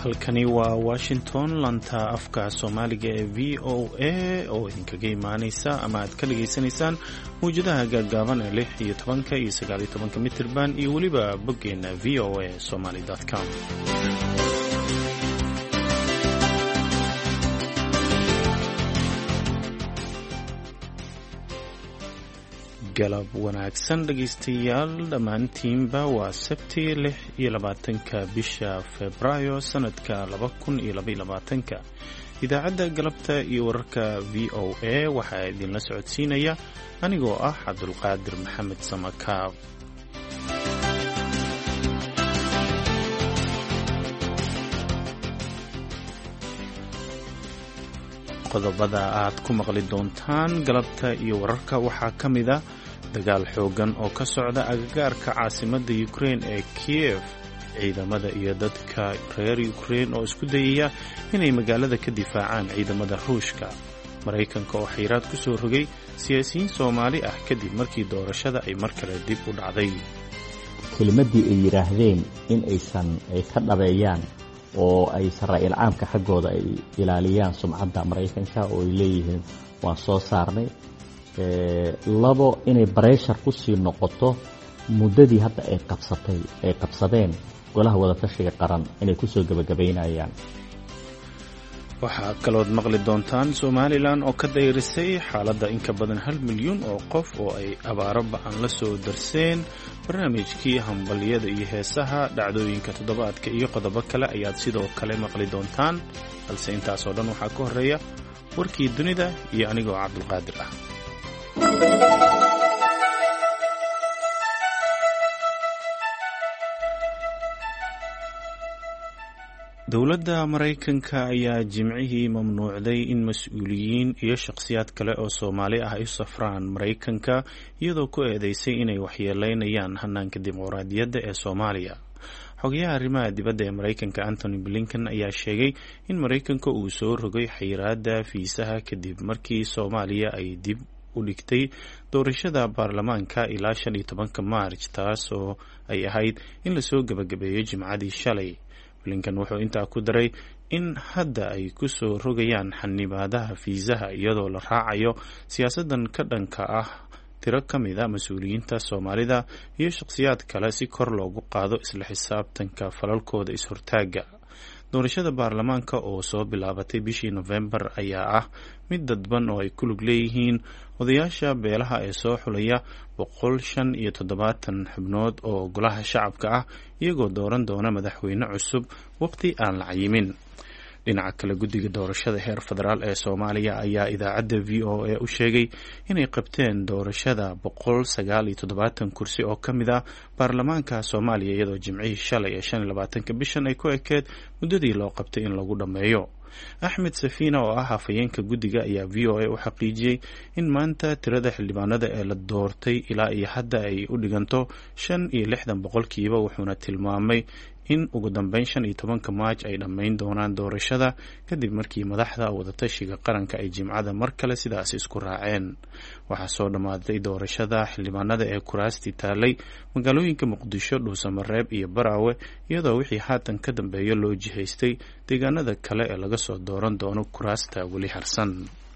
halkani waa Washington, lanta afka Soomaaliga ee VOA oo idinkaga imaanaysa ama aad ka dhageysanaysaan mawjadaha gaagaaban ee 16 iyo 19 mitirban iyo weliba boggeena voasomali.com. galab wanaagsan dhegaystayaal dhammaantiinba waa Sabti 26 bisha Febraayo sanadka 2022. idaacadda galabta iyo wararka VOA waxaa idinla socodsiinaya anigoo ah Cabdulqaadir Maxamed Samakaab. qodobada aad ku maqli doontaan galabta iyo wararka waxaa ka mid ah dagaal xoogan oo ka socda agagaarka caasimadda Ukraine ee Kiev. ciidamada iyo dadka reer Ukraine oo isku dayaya inay magaalada ka difaacaan ciidamada Ruushka. Mareykanka oo xayiraad ku soo rogay siyaasiyiin Soomaali ah kadib markii doorashada ay mar kale dib u dhacday. kelimadii ay yiraahdeen in ay ka dhabeeyaan oo ay Israa'iil caamka xaggooda ay ilaaliyaan sumcadda Mareykanka oo ay leeyihiin waan soo saarnay labo inay pressure ku sii noqoto muddadii hadda ay qabsadeen golaha wadatashiga qaran inay ku soo gabagabeynayaan. waxaa kalood maqli doontaan Somaliland oo ka dayrisay xaaladda in ka badan 1 milyan oo qof oo ay abaaro ba'an la soo darseen. barnaamijkii hambaliyada iyo heesaha dhacdooyinka toddobaadka iyo qodobo kale ayaad sidoo kale maqli doontaan, balse intaasoo dhan waxaa ka horeeya warkii dunida iyo anigoo Cabdulqaadir ah. dowladda Mareykanka ayaa jimcihii mamnuucday in mas'uuliyiin iyo shakhsiyaad kale oo Soomaali ah ay u safraan Mareykanka iyadoo ku eedeysay inay waxyeeleynayaan hanaanka dimuqraadiyadda ee Soomaaliya. xogayaha arrimaha dibadda ee Mareykanka Anthony Blinken ayaa sheegay in Mareykanka uu soo rogay xayiraadda fiisaha kadib markii Soomaaliya ay dib u dhigtay doorashada baarlamaanka ilaa 15 Maarch, taasoo ay ahayd in lasoo gabagabeeyo Jimcadii shalay. Blinken wuxuu intaa ku daray in hadda ay ku soo rogayaan xanibaadaha fiisaha iyadoo la raacayo siyaasadan ka dhanka ah tiro ka mid ah mas-uuliyiinta Soomaalida iyo shakhsiyaad kale si kor loogu qaado isla xisaabtanka falalkooda is-hortaaga. doorashada baarlamaanka oo soo bilaabatay bishii November ayaa ah mid dadban oo ay ku lug leeyihiin odayaasha beelaha ee soo xulaya 175 xubnood oo golaha shacabka ah iyagoo dooran doona madaxweyne cusub waqti aan la cayimin. dhinaca kale guddiga doorashada heer federaal ee Soomaaliya ayaa idaacadda VOA u sheegay inay qabteen doorashada 179 kursi oo ka mid ah baarlamaanka Soomaaliya iyadoo jimcihii shalay ee 25 bishan ay ku ekeed muddadii loo qabtay in lagu dhammeeyo. Axmed Safiina oo ah hafayeenka guddiga ayaa VOA u xaqiijiyey in maanta tirada xildhibaanada ee la doortay ilaa iyo hadda ay u dhiganto 65%, wuxuuna tilmaamay in ugu dambeyn 15 Maarch ay dhammayn doonaan doorashada kadib markii madaxda wadatashiga qaranka ay Jimcada mar kale sidaas isku raaceen. waxaa soo dhamaaday doorashada xildhibaanada ee kuraastii taalay magaalooyinka Muqdisho, Dhuusamareeb iyo Baraawe, iyadoo wixii haatan ka dambeeya loo jihaystay deegaanada kale ee laga soo dooran doono kuraasta weli harsan.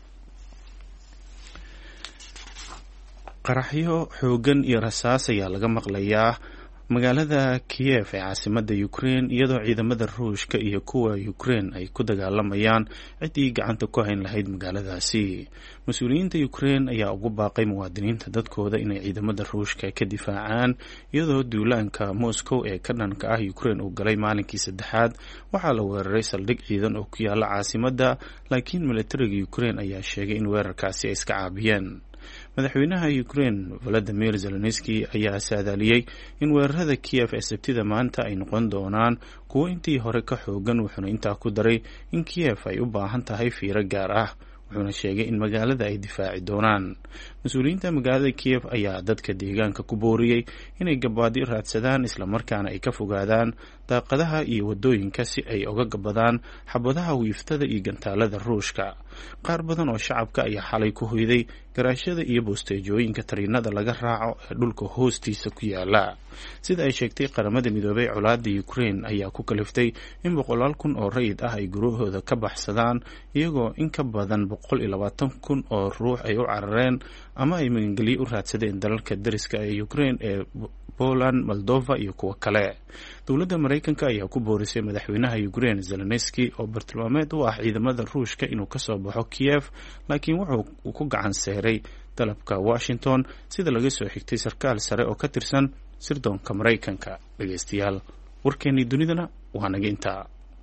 qaraxyo xoogan iyo rasaas ayaa laga maqlayaa magaalada Kiev ee caasimadda Ukraine iyadoo ciidamada Ruushka iyo kuwa Ukraine ay ku dagaalamayaan cidii gacanta ku hayn lahayd magaaladaasi. mas-uuliyiinta Ukraine ayaa ugu baaqay muwaadiniinta dadkooda inay ciidamada Ruushka ka difaacaan iyadoo duulaanka Moscow ee ka dhanka ah Ukraine uu galay maalinkii saddexaad. waxaa la weeraray saldhig ciidan oo ku yaala caasimadda, laakiin militariga Ukraine ayaa sheegay in weerarkaasi ay iska caabiyeen. madaxweynaha Ukraine Volodymyr Zelensky ayaa saadaaliyey in weerarada Kiev ee Sabtida maanta ay noqon doonaan kuwo intii hore ka xoogan, wuxuuna intaa ku daray in Kiev ay u baahan tahay fiiro gaar ah. wuxuuna sheegay in magaalada ay difaaci doonaan. mas-uuliyiinta magaalada Kiev ayaa dadka deegaanka ku booriyey inay gabaadi raadsadaan isla markaana ay ka fogaadaan daaqadaha iyo wadooyinka si ay uga gabadaan xabadaha wiiftada iyo gantaalada ruushka. qaar badan oo shacabka ayaa xalay ku hoyday garaashada iyo boosteejooyinka tariinada laga raaco ee dhulka hoostiisa ku yaala. sida ay sheegtay qaramada midoobay, colaada Ukraine ayaa ku kaliftay in 100,000 oo rayid ah ay gurahooda ka baxsadaan, iyagoo in ka badan 120,000 oo ruux ay u carareen ama ay magangelyo u raadsadeen dalalka dariska ee Ukraine ee Poland, Moldova iyo kuwa kale. dowladda Mareykanka ayaa ku boorisay madaxweynaha Ukraine Zelensky oo bartilmaameed u ah ciidamada Ruushka inuu ka soo baxo Kiev, laakiin wuxuu ku gacan seeray dalabka Washington, sida laga soo xigtay sarkaal sare oo ka tirsan sirdoonka Mareykanka. dhageystayaal, warkeennii dunidana waa naga intaa.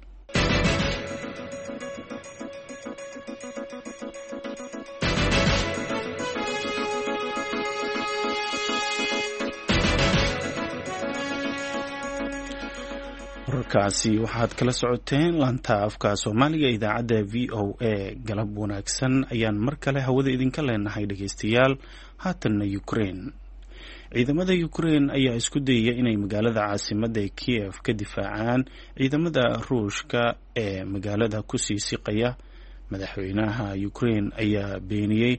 warkaasi waxaad kala socoteen laanta afka Soomaaliga idaacadda VOA. galab wanaagsan ayaan mar kale hawada idinka leenahay dhageystayaal. haatanna Ukraine. ciidamada Ukraine ayaa isku dayaya inay magaalada caasimadda ee Kiev ka difaacaan ciidamada Ruushka ee magaalada ku sii siqaya. madaxweynaha Ukraine ayaa beeniyey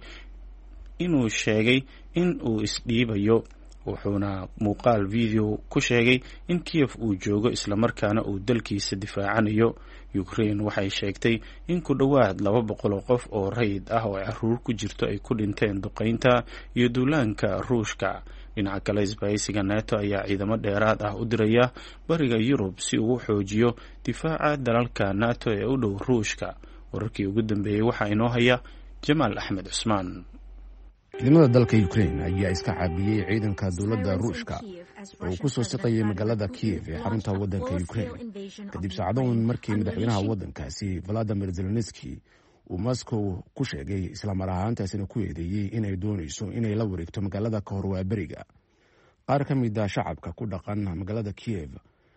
inuu sheegay in uu isdhiibayo, wuxuuna muuqaal video ku sheegay in Kiev uu joogo islamarkaana uu dalkiisa difaacanayo. Ukraine waxay sheegtay in ku dhowaad 200 qof oo rayid ah oo caruur ku jirto ay ku dhinteen duqeynta iyo duulaanka Ruushka. dhinaca kale, isbahaysiga NATO ayaa ciidamo dheeraad ah u diraya bariga Yurub si uu u xoojiyo difaaca dalalka NATO ee u dhow Ruushka. wararkii ugu dambeeyey waxaa inoo haya Jamaal Axmed Cusmaan. ciidamada dalka Ukraine ayaa iska caabiyey ciidanka dowladda Ruushka oo ku soo siqayay magaalada Kiev ee xarunta waddanka Ukraine kadib saacadoon markii madaxweynaha waddankaasi Volodymyr Zelensky uu Moscow ku sheegay islamar ahaantaasina ku eedeeyey inay doonayso inay la wareegto magaalada ka hor waaberiga. qaar ka mid ah shacabka ku dhaqan magaalada Kiev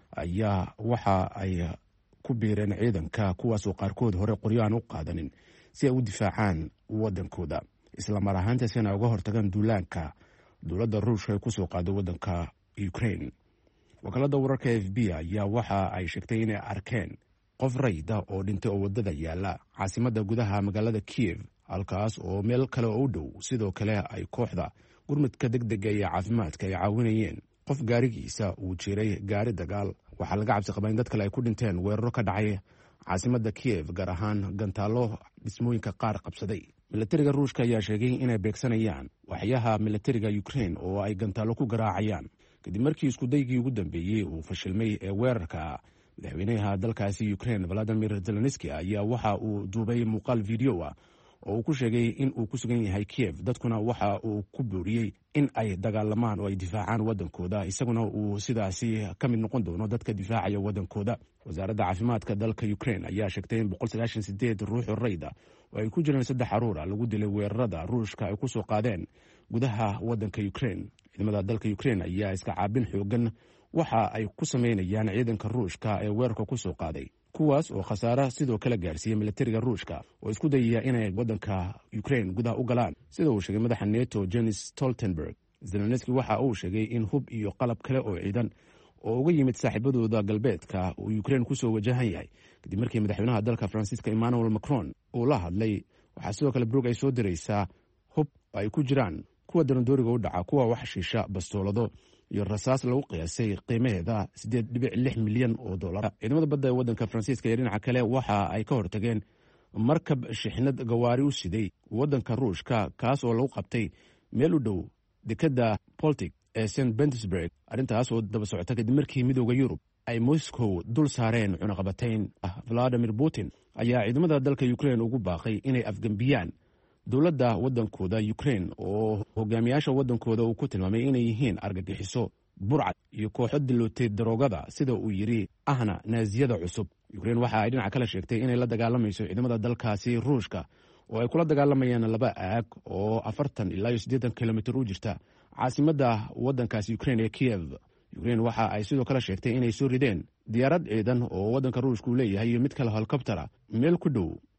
ayaa waxa ay ku biireen ciidanka, kuwaasoo qaarkood hore qoryo aan u qaadanin si ay u difaacaan waddankooda, islamar ahaantaasina uga hortagaan duulaanka dowladda Ruushka ay ku soo qaado waddanka Ukraine. wakaalada wararka FB ayaa waxa ay sheegtay inay arkeen qof rayid ah oo dhintay oo wadada yaala caasimadda gudaha magaalada Kiev, halkaas oo meel kale oo u dhow sidoo kale ay kooxda gurmadka degdega iyo caafimaadka ay caawinayeen qof gaarigiisa uu jiray gaari dagaal. waxaa laga cabsi qabaa in dad kale ay ku dhinteen weeraro ka dhacay caasimadda Kiev, gaar ahaan gantaalo dhismooyinka qaar qabsaday. milatariga Ruushka ayaa sheegay inay beegsanayaan waxyaha milatariga Ukraine oo ay gantaalo ku garaacayaan kadib markii iskudaygii ugu dambeeyey uu fashilmay ee weerarka. madaxweynaha dalkaasi Ukraine Volodymyr Zelensky ayaa waxa uu duubay muuqaal video ah oo uu ku sheegay in uu ku sugan yahay Kiev, dadkuna waxa uu ku booriyey in ay dagaalamaan oo ay difaacaan waddankooda, isaguna uu sidaasi ka mid noqon doono dadka difaacaya waddankooda. wasaaradda caafimaadka dalka Ukraine ayaa sheegtay in 198 ruux oo rayid ah oo ay ku jiraan 3 caruur ah lagu dilay weerarada Ruushka ay ku soo qaadeen gudaha waddanka Ukraine. ciidamada dalka Ukraine ayaa iska caabin xoogan waxa ay ku sameynayaan ciidanka Ruushka ee weerarka ku soo qaaday, kuwaas oo khasaare sidoo kale gaarsiiyey milatariga Ruushka oo isku dayaya inay waddanka Ukraine gudaha u galaan, sida uu sheegay madaxa NATO Jens Stoltenberg. Zelensky waxa uu sheegay in hub iyo qalab kale oo ciidan oo uga yimid saaxiibadooda galbeedka uu Ukraine ku soo wajahan yahay kadib markii madaxweynaha dalka Faransiiska Emmanuel Macron uu la hadlay. waxaa sidoo kale Brugge ay soo diraysaa hub ay ku jiraan kuwa darandooriga u dhaca, kuwa wax shisha, bastoolado iyo rasaas lagu qiyaasay qiimaheeda $8.6 milyan oo dollar. ciidamada badda ee waddanka Faransiiska iyo dhinaca kale waxa ay ka hortageen markab shixnad gawaari u siday waddanka Ruushka, kaas oo lagu qabtay meel u dhow dekadda Baltic ee St. Petersburg. arrintaas oo daba socota kadib markii midowda Yurub ay Moscow dul saareen cunaqabatayn. Vladimir Putin ayaa ciidamada dalka Ukraine ugu baaqay inay afgambiyaan dowladda waddankooda Ukraine oo hogaamiyaasha waddankooda uu ku tilmaamay inay yihiin argagixiso, burcad iyo kooxo dilootay daroogada, sida uu yidhi ahna naaziyada cusub. Ukraine waxa ay dhinaca kale sheegtay inay la dagaalamayso ciidamada dalkaasi Ruushka oo ay kula dagaalamayaan 2 aag oo 40 ilaa 80 kilomitir u jirta caasimadda waddankaasi Ukraine ee Kiev. Ukraine waxa ay sidoo kale sheegtay inay soo rideen diyaarad ciidan oo waddanka Ruushka uu leeyahay iyo mid kale helikobtera meel ku dhow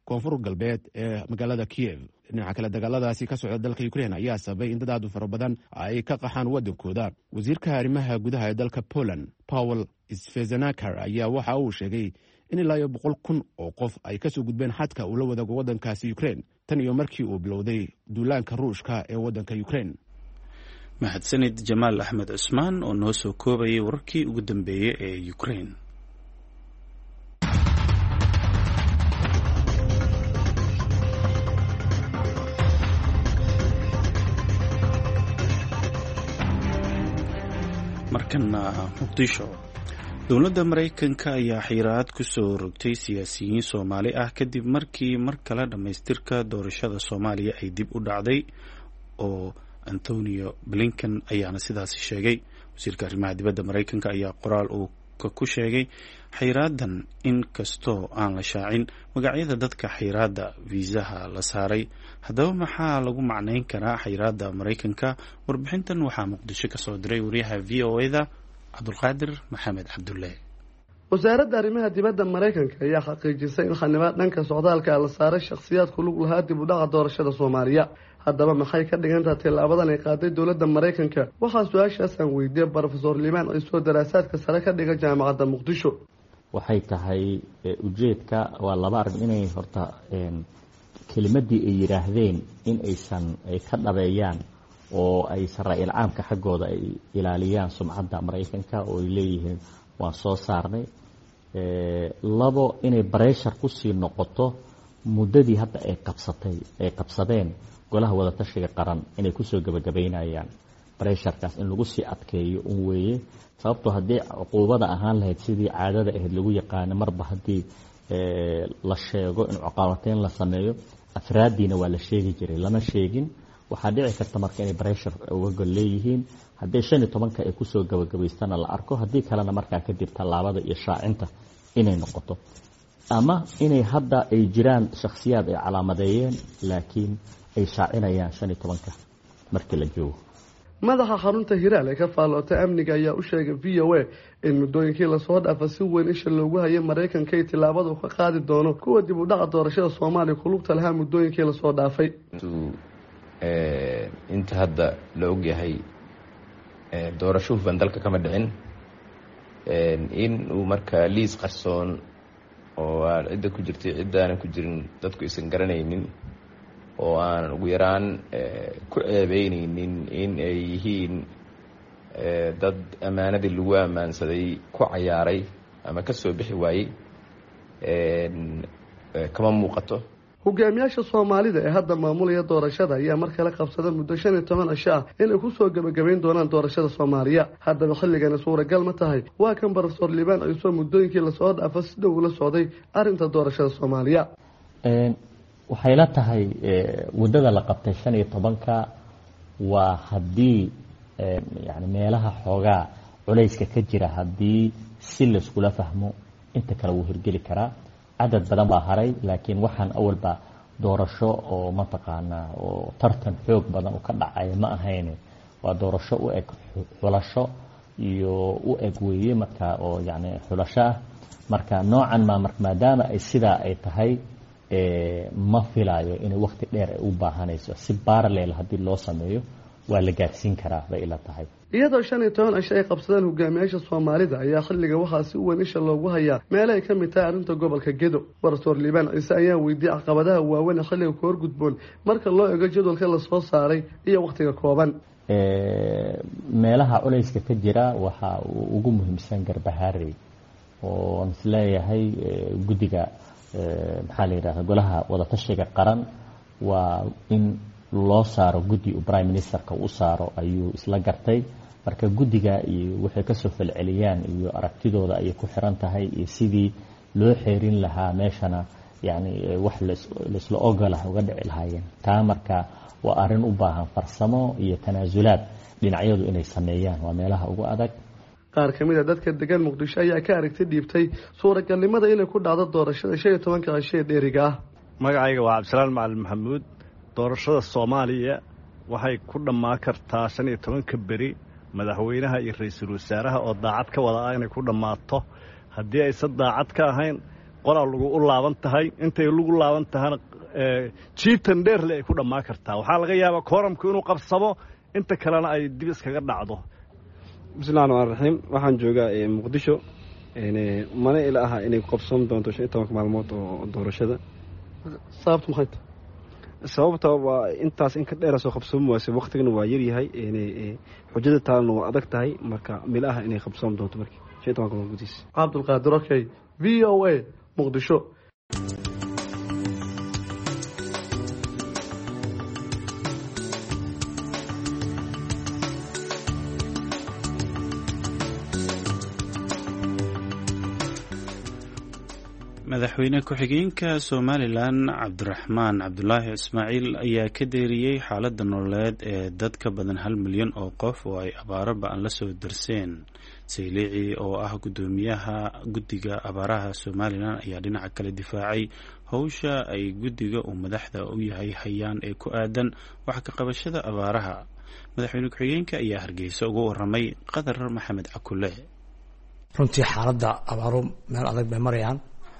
koonfur galbeed ee magaalada Kiev. dhinaca kale dagaaladaasi ka socda dalka Ukraine ayaa sababay in dad aad u fara badan ay ka qaxaan wadankooda. wasiirka arrimaha gudaha ee dalka Poland Paweł Świeżanakar ayaa waxa uu sheegay in ilaa 100,000 oo qof ay ka soo gudbeen xadka uu la wadaago wadankaasi Ukraine tan iyo markii uu bilowday duulaanka Ruushka ee wadanka Ukraine. mahadsanid Jamaal Axmed Cusmaan oo noo soo koobayay wararkii ugu dambeeyay ee Ukraine. markana muqdisho dowladda Mareykanka ayaa xiraad ku soo rogtay siyaasiyiin Soomaali ah kadib markii mar kale dhamaystirka doorashada Soomaaliya ay dib u dhacday oo Antonio Blinken ayaana sidaas sheegay. wasiirka arrimaha dibadda Mareykanka ayaa qoraal uu ku sheegay xiraadan in kastoo aan la shaacin magacyada dadka xiraada viisaha la saaray. haddaba maxaa lagu macneyn karaa xiraada Mareykanka? warbixintan waxaa Muqdisho ka soo diray wariyaha VOA-da Cabdulqaadir Maxamed Cabdulle. wasaaradda arrimaha dibadda Mareykanka ayaa xaqiijisay in xanibaad dhanka socdaalka la saaray shakhsiyaad ku lug lahaa dib u dhaca doorashada Soomaaliya. haddaba maxay ka dhigan tahay tilaabadan ay qaaday dowladda Mareykanka? waxaa su-aashaas aan weydiiyay Professor Liman oo soo daraasaadka sare ka dhiga jaamacadda Muqdisho. waxay tahay ujeedka waa laba arrin inay horta kelimadii ay yiraahdeen in ay ka dhabeeyaan oo ay Israa'iil caamka xaggooda ay ilaaliyaan sumcadda Mareykanka oo ay leeyihiin waan soo saarnay. labo inay pressure ku sii noqoto muddadii hadda ay qabsadeen golaha wada tashiga qaran inay ku soo gabagabeynayaan pressurekaas in lagu sii adkeeyo un weeye. sababtoo haddii cuquubada ahaan lahayd sidii caadada ahayd lagu yaqaano marba haddii la sheego in cuqabateyn la sameeyo afraadiina waa la sheegi jiray lama sheegin. waxaa dhici karta marka inay pressure uga gol leeyihiin haddii 15 ay kusoo gabagabaystana la arko haddii kalena markaa kadib tallaabada iyo shaacinta inay noqoto ama inay hadda ay jiraan shakhsiyaad ay calaamadeeyeen laakiin ay shaacinayaan 15 markii la joogo. madaxa xarunta Hiraal ee ka faalootay amniga ayaa u sheegay VOA in muddooyinkii la soo dhaafay si weyn isha loogu hayay Mareykanka ay tilaabada ka qaadi doono kuwa dib u dhaca doorashada Soomaaliya ku lugta lahaa muddooyinkii la soo dhaafay. inta hadda la og yahay doorasho hufan dalka kama dhicin in uu marka liis qarsoon oo aan cidda ku jirtay cidaana ku jirin dadku isan garanaynin oo aan ugu yaraan ku ceebeynaynin in ay yihiin dad amaanadii lagu ammaansaday ku cayaaray ama ka soo bixi waayey kama muuqato. hogaamiyaasha Soomaalida ee hadda maamulaya doorashada ayaa mar kale qabsaday muddo 15 cisho ah inay ku soo gabagabeyn doonaan doorashada Soomaaliya. haddaba xilligan suuragal ma tahay? waa kan Professor Liban ay soo muddooyinkii la soo dhaafay sida uu la socday arrinta doorashada Soomaaliya. waxay la tahay wadada la qabtay 15ka waa haddii yani meelaha xoogaa culayska ka jira haddii si la isku la fahmo inta kale uu hirgeli karaa. cadad badan baa haray laakiin waxaan awalba doorasho oo mataqaanaa oo tartan xoog badan u ka dhacay ma ahayn. waa doorasho u eg xulasho iyo u eg weeye marka oo yani xulasho ah marka noocan maadaama ay sidaa ay tahay ma filayo in waqti dheer ay u baahanayso. si parallel haddii loo sameeyo waa la gaarsiin karaa bay ila tahay. iyadoo 15 cisho ay qabsadeen hogaamiyaasha Soomaalida ayaa xilliga waxaa si weyn isha loogu hayaa meel ay ka mid tahay arrinta gobolka Gedo. Professor Liban Ciise ayaa weydiiyay caqabadaha waaweyn ee xilliga ka horgudboon marka loo eego jadwalka la soo saaray iyo waqtiga kooban. meelaha culayska ka jira waxaa ugu muhiimsan Garbaharey oo isleeyahay guddiga maxaa la yiraahdaa golaha wada tashiga qaran waa in loo saaro guddi uu prime ministerka u saaro ayuu isla gartay. marka guddiga iyo waxay ka soo falceliyaan iyo aragtidooda ay ku xiran tahay iyo sidii loo xeerin lahaa meeshana yani wax la isla ogolahay uga dhici lahaayeen. taa marka waa arrin u baahan farsamo iyo tanaasulaad dhinacyadu inay sameeyaan. waa meelaha ugu adag. qaar ka mid ah dadka degan Muqdisho ayaa ka aragti dhiibtay suuragalnimada inay ku dhacdo doorashada 15 cisho dheeriga ah. magacayga waa Cabdisalaam Macalin Maxamuud. doorashada Soomaaliya waxay ku dhamaan kartaa 15 beri madaxweynaha iyo ra'iisul wasaaraha oo daacad ka wada ah inay ku dhamaato. haddii ay daacad ka ahayn qoraa lagu u laaban tahay intay lagu laaban tahana jiitan dheerle ay ku dhammaan kartaa waxaa laga yaabaa kooramku inuu qabsamo inta kalena ay dib iskaga dhacdo. bismillahi rahmaani rahiim waxaan joogaa muqdisho mana ila aha inay qabsan doonto 15 maalmood oo doorashada. sababtu maxay tahay? sababta waa intaas in ka dheer soo qabsan waayay waqtigana waa yar yahay xujada taana waa adag tahay marka meel ah inay qabsan doonto markii 15 maalmood gudis. Abdul Qaadir okay VOA Muqdisho. madaxweyne ku-xigeenka Somalilan Cabdiraxmaan Cabdulaahi Ismaaciil ayaa ka deeriyay xaaladda nololeed ee dad ka badan 1 milyan oo qof oo ay abaaro ba'an la soo darseen. Saylici oo ah gudoomiyaha guddiga abaaraha Somalilan ayaa dhinaca kale difaacay hawsha ay guddiga uu madaxda u yahay hayaan ee ku aadan wax ka qabashada abaaraha. madaxweyne ku-xigeenka ayaa Hargeysa uga waramay Qadar Maxamed Cakule. runtii xaaladda abaaro meel adag bay marayaan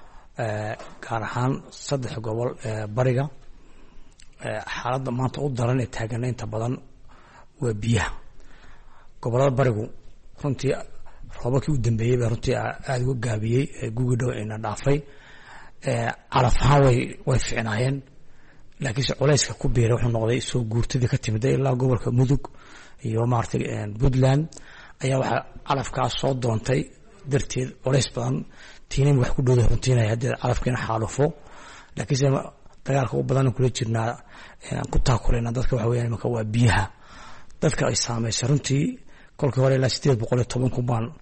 gaar ahaan 3 gobol bariga xaaladda maanta u daran ee taagan inta badan waa biyaha. gobolada barigu runtii roobabkii u dambeeyay baa runtii aad uga gaabiyay guuga dhow ina dhaafay calaf ahaan way fiicnaayeen laakiinse culayska ku biiray wuxuu noqday soo guurtadii ka timid ilaa gobolka Mudug iyo maartay Puntland ayaa waxa calafkaas soo doontay darteed culays badan tiinin wax ku dhowday runtiina hadda calafkeena xaalufo laakiinse dagaalka u badan kula jirnaa ku taakuleena dadka waxa weeyaan marka waa biyaha dadka ay saameysay runtii kolkii hore ilaa 810 ku baan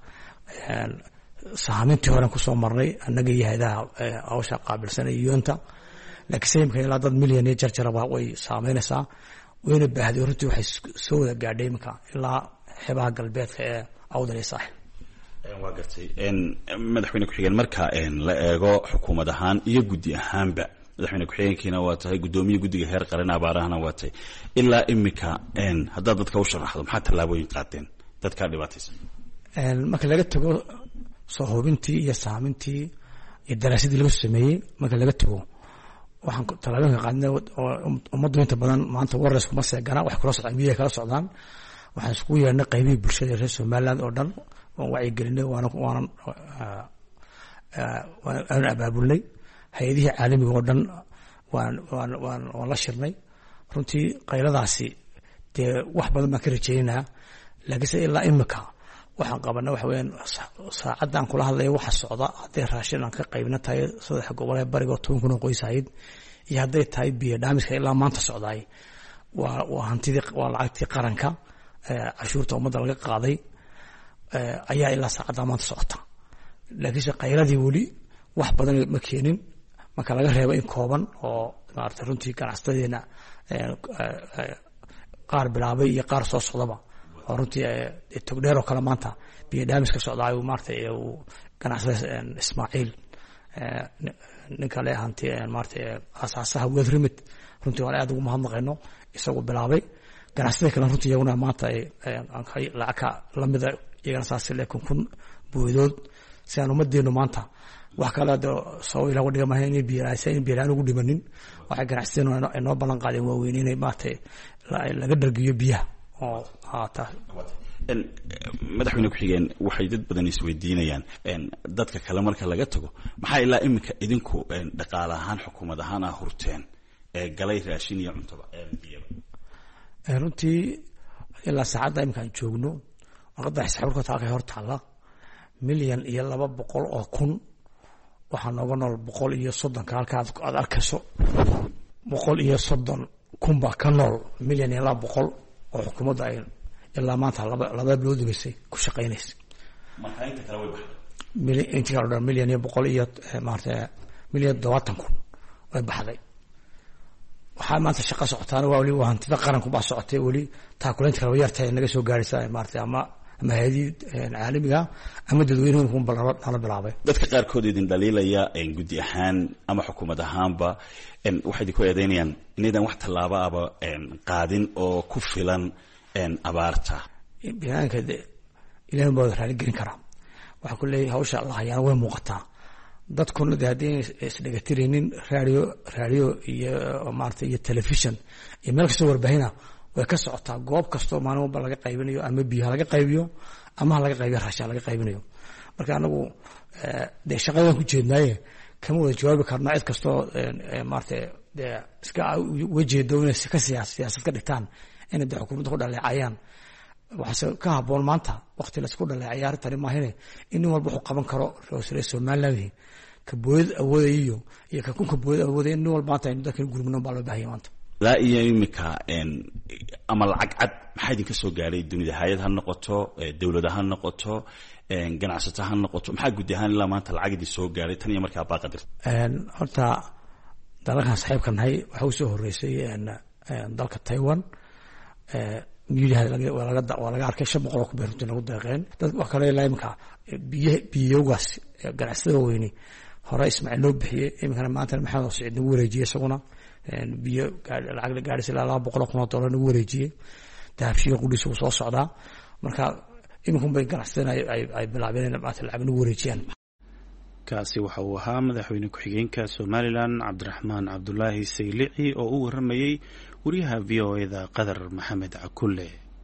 saameyntii hore ku soo marnay annaga yahay hawsha qaabilsan iyonta laakiin imka ilaa dad milyan iyo jarjaraba way saameynaysaa wayna baahday runtii waxay soo wada gaadhay marka ilaa xeebaha galbeedka ee awdal iyo saaxil. waa gartay madaxweyne ku-xigeen marka la eego xukuumad ahaan iyo guddi ahaanba madaxweyne ku-xigeenkiina waa tahay gudoomiye guddiga heer qaran abaarahana waa tahay ilaa imika haddaad dadka u sharaxdo maxaa tallaabooyin qaateen dadka dhibaataysan? marka laga tago soo hubintii iyo saamintii iyo daraasadii lagu sameeyey marka laga tago waxaan tallaabooyinka qaadnay oo ummaddu inta badan maanta warres kuma seegana wax kula socdaan miyiga kala socdaan waxaan isku yeernay qaybihii bulshada reer Somaliland oo dhan waan wacyigelinay waan abaabulnay hay'adihii caalamiga oo dhan waan la shirnay runtii qayladaasi dee wax badan baan ka rajeynaa laakiinse ilaa imika waxaan qabanay waxa weeyaan saacaddan kula hadlayo waxa socda hadday raashin aan ka qaybna tahay 3 gobol ee bariga 10 kun oo qoys ahayd iyo hadday tahay biyo dhaamiska ilaa maanta socdaay waa hantidii waa lacagtii qaranka cashuurta ummadda laga qaaday ayaa ilaa saacadda maanta socota laakiinse qayladii weli wax badan ma keenin marka laga reebo in kooban oo maartay runtii ganacsadeena qaar bilaabay iyo qaar soo socdaba oo runtii togdheer oo kale maanta biyo dhaamiska socdaay uu maartay uu ganacsade Ismaaciil ninka le hanti maartay asaasaha Weathermid runtii waan aad ugu mahadnaqayno isagoo bilaabay ganacsade kale runtii iyaguna maanta lacag lamida iyagana saasile kun boodood si aan umadeeno maanta wax kale soo ila wadiga ma inay biiraan ugu dhimanin waxa ganacsadeena inoo balan qaadeen waaweyn inay maanta laga dhargiyo biyaha oo haata madaxweyne ku-xigeen waxay dad badan isweydiinayaan dadka kale marka laga tago maxaa ilaa imika idinku dhaqaale ahaan xukuumad ahaan hurteen galay raashin iyo cunto runtii ilaa saacadda imkaan joogno warqadda xisaabta taakay hor taala 1,200,000 oo kun waxaa nooga nool 130 ka halka aad arkayso 130 kun baa ka nool 1,200,000 oo xukuumadda ay ilaa maanta laba bilood dhigaysay ku shaqeynaysa marka inta kale way baxday inta kale 1,200,000 iyo maartay 1,70,000 kun way baxday waxaa maanta shaqo socotaan waa wali hantida qaranku baa socotay wali taakuleynta kala yartay naga soo gaaraysaa maartay ama hay'adii caalamiga ama dadweynuhu ku bilaabay dadka qaarkood idin dhaliilaya guddi ahaan ama xukuumad ahaanba waxay ku eedeynayaan inaydan wax tallaabo aba qaadin oo ku filan abaarta binaanka ilaahay baa raali gelin kara waxa ku leeyahay hawsha Allah ayaan way muuqataa dadkuna de haddii isdhegatiraynin radio iyo maarata iyo television iyo meel kastoo warbahina way ka socotaa goob kastoo maalin walba laga qaybinayo ama biyo ha laga qaybiyo ama ha laga qaybiyo raashin laga qaybinayo marka anagu de shaqadan ku jeednaaye kama wada jawaabi karna cid kastoo maarata de iska wajeedo inay ka siyaasad ka dhigtaan inay de xukuumadda ku dhaleecayaan waxaase ka habboon maanta waqti laisku dhaleecaya arrintani maahine in nin walba wuxuu qaban karo reer somaliland ka booyad awoodayo iyo ka kunka booyad awoodaya nin walba maanta aynu dadkan gurmino baa loo baahaya maanta laa iyo imika ama lacag cad maxaa idinka soo gaaray dunida hay-ad ha noqoto dowlada ha noqoto ganacsato ha noqoto maxaa guud ahaan ilaa maanta lacag idin soo gaaray tan iyo markaa baa qadirta horta dalalkan saaxiibka nahay waxaa u soo horeysay dalka Taiwan waa laga arkay 500 oo ku beertay lagu deeqeen dad wax kale ilaa imika biyogaas ganacsatada weyni hore Ismaaciil loo bixiyay imikana maanta maxamed Saciid nagu wareejiyay isaguna biyo lacag la gaaraysa ilaa $200 nagu wareejiyay dahabshiga qudhiis uu soo socdaa marka imikun bay ganacsatada ay bilaabeen maanta lacag nagu wareejiyaan kaasi waxa uu ahaa madaxweyne ku-xigeenka Somaliland Cabdiraxmaan Cabdullaahi Saylici oo u waramayay wariyaha VOA-da Qadar Maxamed Cakulle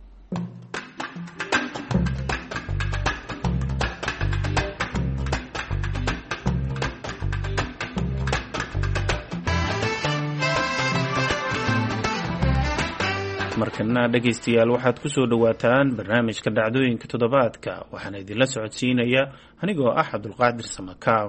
markana dhageystayaal waxaad ku soo dhawaataan barnaamijka dhacdooyinka toddobaadka waxaana idinla socodsiinaya anigoo ah Cabdulqaadir Samakaab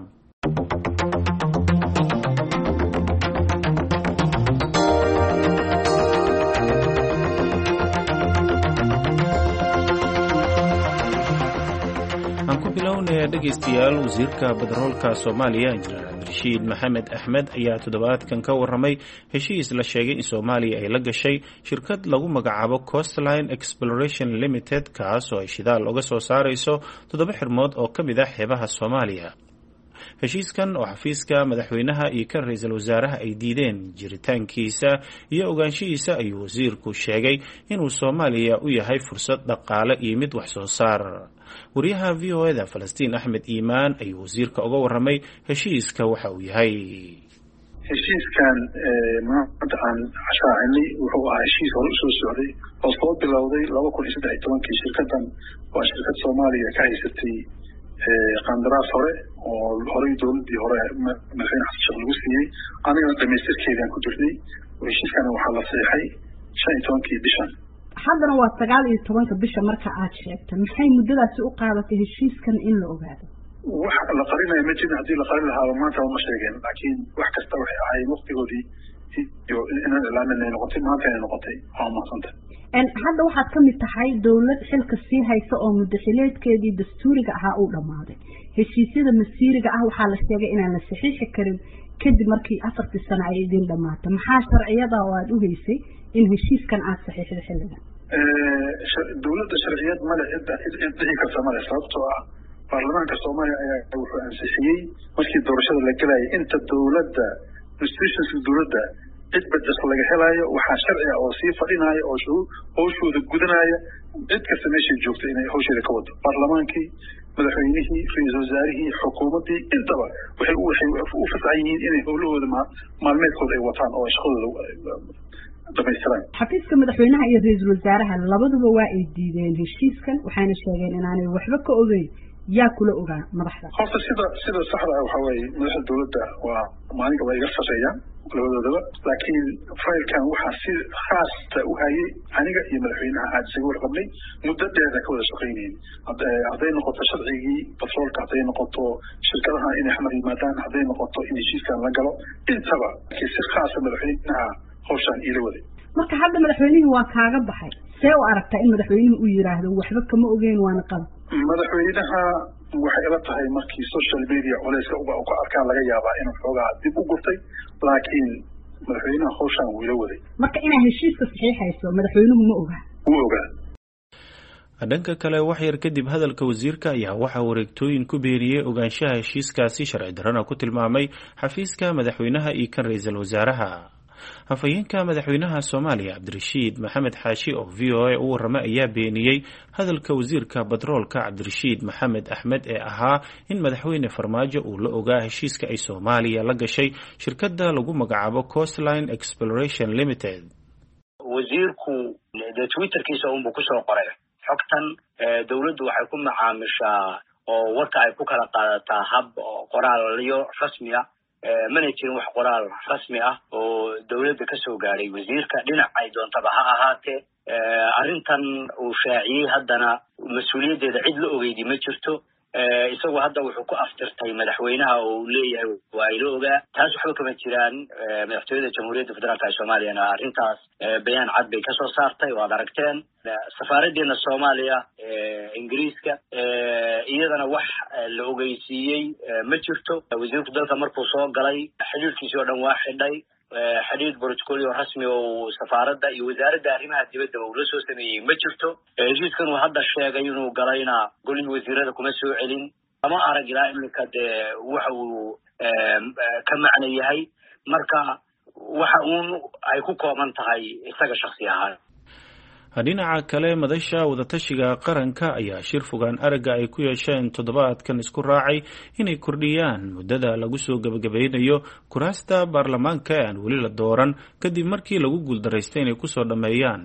aan ku bilownaya dhageystayaal wasiirka badaroolka Soomaaliya Injineer Cabdirashiid Maxamed Axmed ayaa toddobaadkan ka waramay heshiis la sheegay in Soomaaliya ay la gashay shirkad lagu magacaabo Coastline Exploration Limited kaas oo ay shidaal uga soo saarayso 7 xirmood oo ka mid ah xeebaha Soomaaliya heshiiskan oo xafiiska madaxweynaha iyo kan ra'iisul wasaaraha ay diideen jiritaankiisa iyo ogaanshihiisa ayuu wasiirku sheegay inuu Soomaaliya u yahay fursad dhaqaale iyo mid wax soo saar wariyaha VOA-da Falastiin Axmed Iimaan ayuu wasiirka uga waramay heshiiska waxa uu yahay heshiiskan maanta aan shaacinay wuxuu ahaa heshiis hore usoo socday oo soo bilowday 2013 shirkadan waa shirkad Soomaaliya ka haysatay qandaraas hore oo horey dowladii hore madaxweyne xasan sheekh lagu siiyey anigana dhamaystirkeedaan ku jirnay heshiiskan waxaa la saxay 15 bishan haddana waa 19 bisha marka aad sheegtay maxay muddadaasi u qaadatay heshiiskan in la ogaado wax la qarinayo ma jirin haddii la qarin lahaa maanta ma sheegeen laakiin wax kasta waxay ahayd waqtigoodii iyo inaan ilaaminay noqotay maanta ay noqotay waa mahadsanta hadda waxaad ka mid tahay dowlad xilka sii haysa oo muddaxileedkeedii dastuuriga ahaa uu dhammaaday heshiisyada masiiriga ah waxaa la sheegay inaan la saxiixi karin kadib markii 4 sano ay idin dhammaatay maxaa sharciyada oo aad u haysay in heshiiskan aad saxiixdo xilligan dowladda sharciyad male cidii karta male sababtoo ah baarlamaanka Soomaaliya ayaa wuxuu ansixiyey markii doorashada la galayay inta dowladda institutions dowladda cid badjas laga helayo waxaa sharci ah oo sii fadhinaya oo howshooda gudanaya cid kasta meeshay joogta inay howsheeda ka wado baarlamaankii madaxweynihii ra'iisul wasaarihii xukuumaddii intaba waxay u fasaxan yihiin inay howlahooda maalmeedkooda ay wataan oo shaqadooda dhamaystiran xafiiska madaxweynaha iyo ra'iisul wasaaraha labaduba waa ay diideen heshiiskan waxayna sheegeen inaanay waxba ka ogeyn yaa kula ogaa madaxda horta sida saxda ah waxa weeye madaxda dowladda waa maalinka waa iga sarreeyaan labadoodaba laakiin faylkan waxaa si khaasta u hayay aniga iyo madaxweynaha aad isaga warqabnay muddo dheerna ka wada shaqaynayeen hadday noqoto sharcigii batroolka hadday noqoto shirkadaha inay xamar yimaadaan hadday noqoto in heshiiskan la galo intaba si khaasa madaxweynaha hawshaan iila waday marka hadda madaxweynihii waa kaaga baxay see u aragtaa in madaxweynuhu uu yiraahdo waxba kama ogeyn waana qalad madaxweynaha waxay ila tahay markii social media culayska uga ka arkaan laga yaabaa inuu xoogaa dib u gurtay laakiin madaxweynaha hawshaan wuu ila waday marka inaa heshiiska saxiixayso madaxweynuhu ma ogaa wuu ogaa dhanka kale wax yar kadib hadalka wasiirka ayaa waxaa wareegtooyin ku beeriyey ogaanshaha heshiiskaasi sharci darrana ku tilmaamay xafiiska madaxweynaha iyo kan ra'iisul wasaaraha hafayeenka madaxweynaha soomaaliya cabdirashiid maxamed xaashi oo v o a u warramay ayaa beeniyey hadalka wasiirka batroolka cabdirashiid maxamed axmed ee ahaa in madaxweyne farmaajo uu la ogaa heshiiska ay soomaaliya la gashay shirkadda lagu magacaabo coastline exploration limited. wasiirku dee twitterkiisa unbuu kusoo qoray xogtan dawladdu waxay ku macaamishaa oo warka ay ku kala qaadataa hab qoraalyo rasmi ah mana jirin wax qoraal rasmi ah oo dawladda ka soo gaaray wasiirka dhinac ay doontaba ha ahaatee arrintan uu shaaciyey haddana mas-uuliyaddeeda cid la ogeydi ma jirto isagoo hadda wuxuu ku aftirtay madaxweynaha oo uu leeyahay waa ila ogaa taas waxba kama jiraan madaxtooyada jamhuuriyadda federaalka ee soomaaliyana arrintaas bayaan cad bay kasoo saartay waad aragteen safaaraddeena soomaaliya ingiriiska iyadana wax la ogeysiiyey ma jirto wasiirku dalka markuu soo galay xidhiirkiisii oo dhan waa xidhay xidhiir brotocolio rasmi oo safaaradda iyo wasaaradda arrimaha dibadda uu la soo sameeyey ma jirto heshiiskan uu hadda sheegay inuu galayna golihii wasiirada kuma soo celin lama arag ilaa iminka dee waxa uu ka macno yahay marka waxa uun ay ku kooban tahay isaga shaksi ahaan. dhinaca kale madasha wadatashiga qaranka ayaa shir fogaan aragga ay ku yeesheen toddobaadkan isku raacay inay kordhiyaan muddada lagu soo gebagabeynayo kuraasta baarlamaanka ee aan weli la dooran kadib markii lagu guuldaraystay inay kusoo dhammeeyaan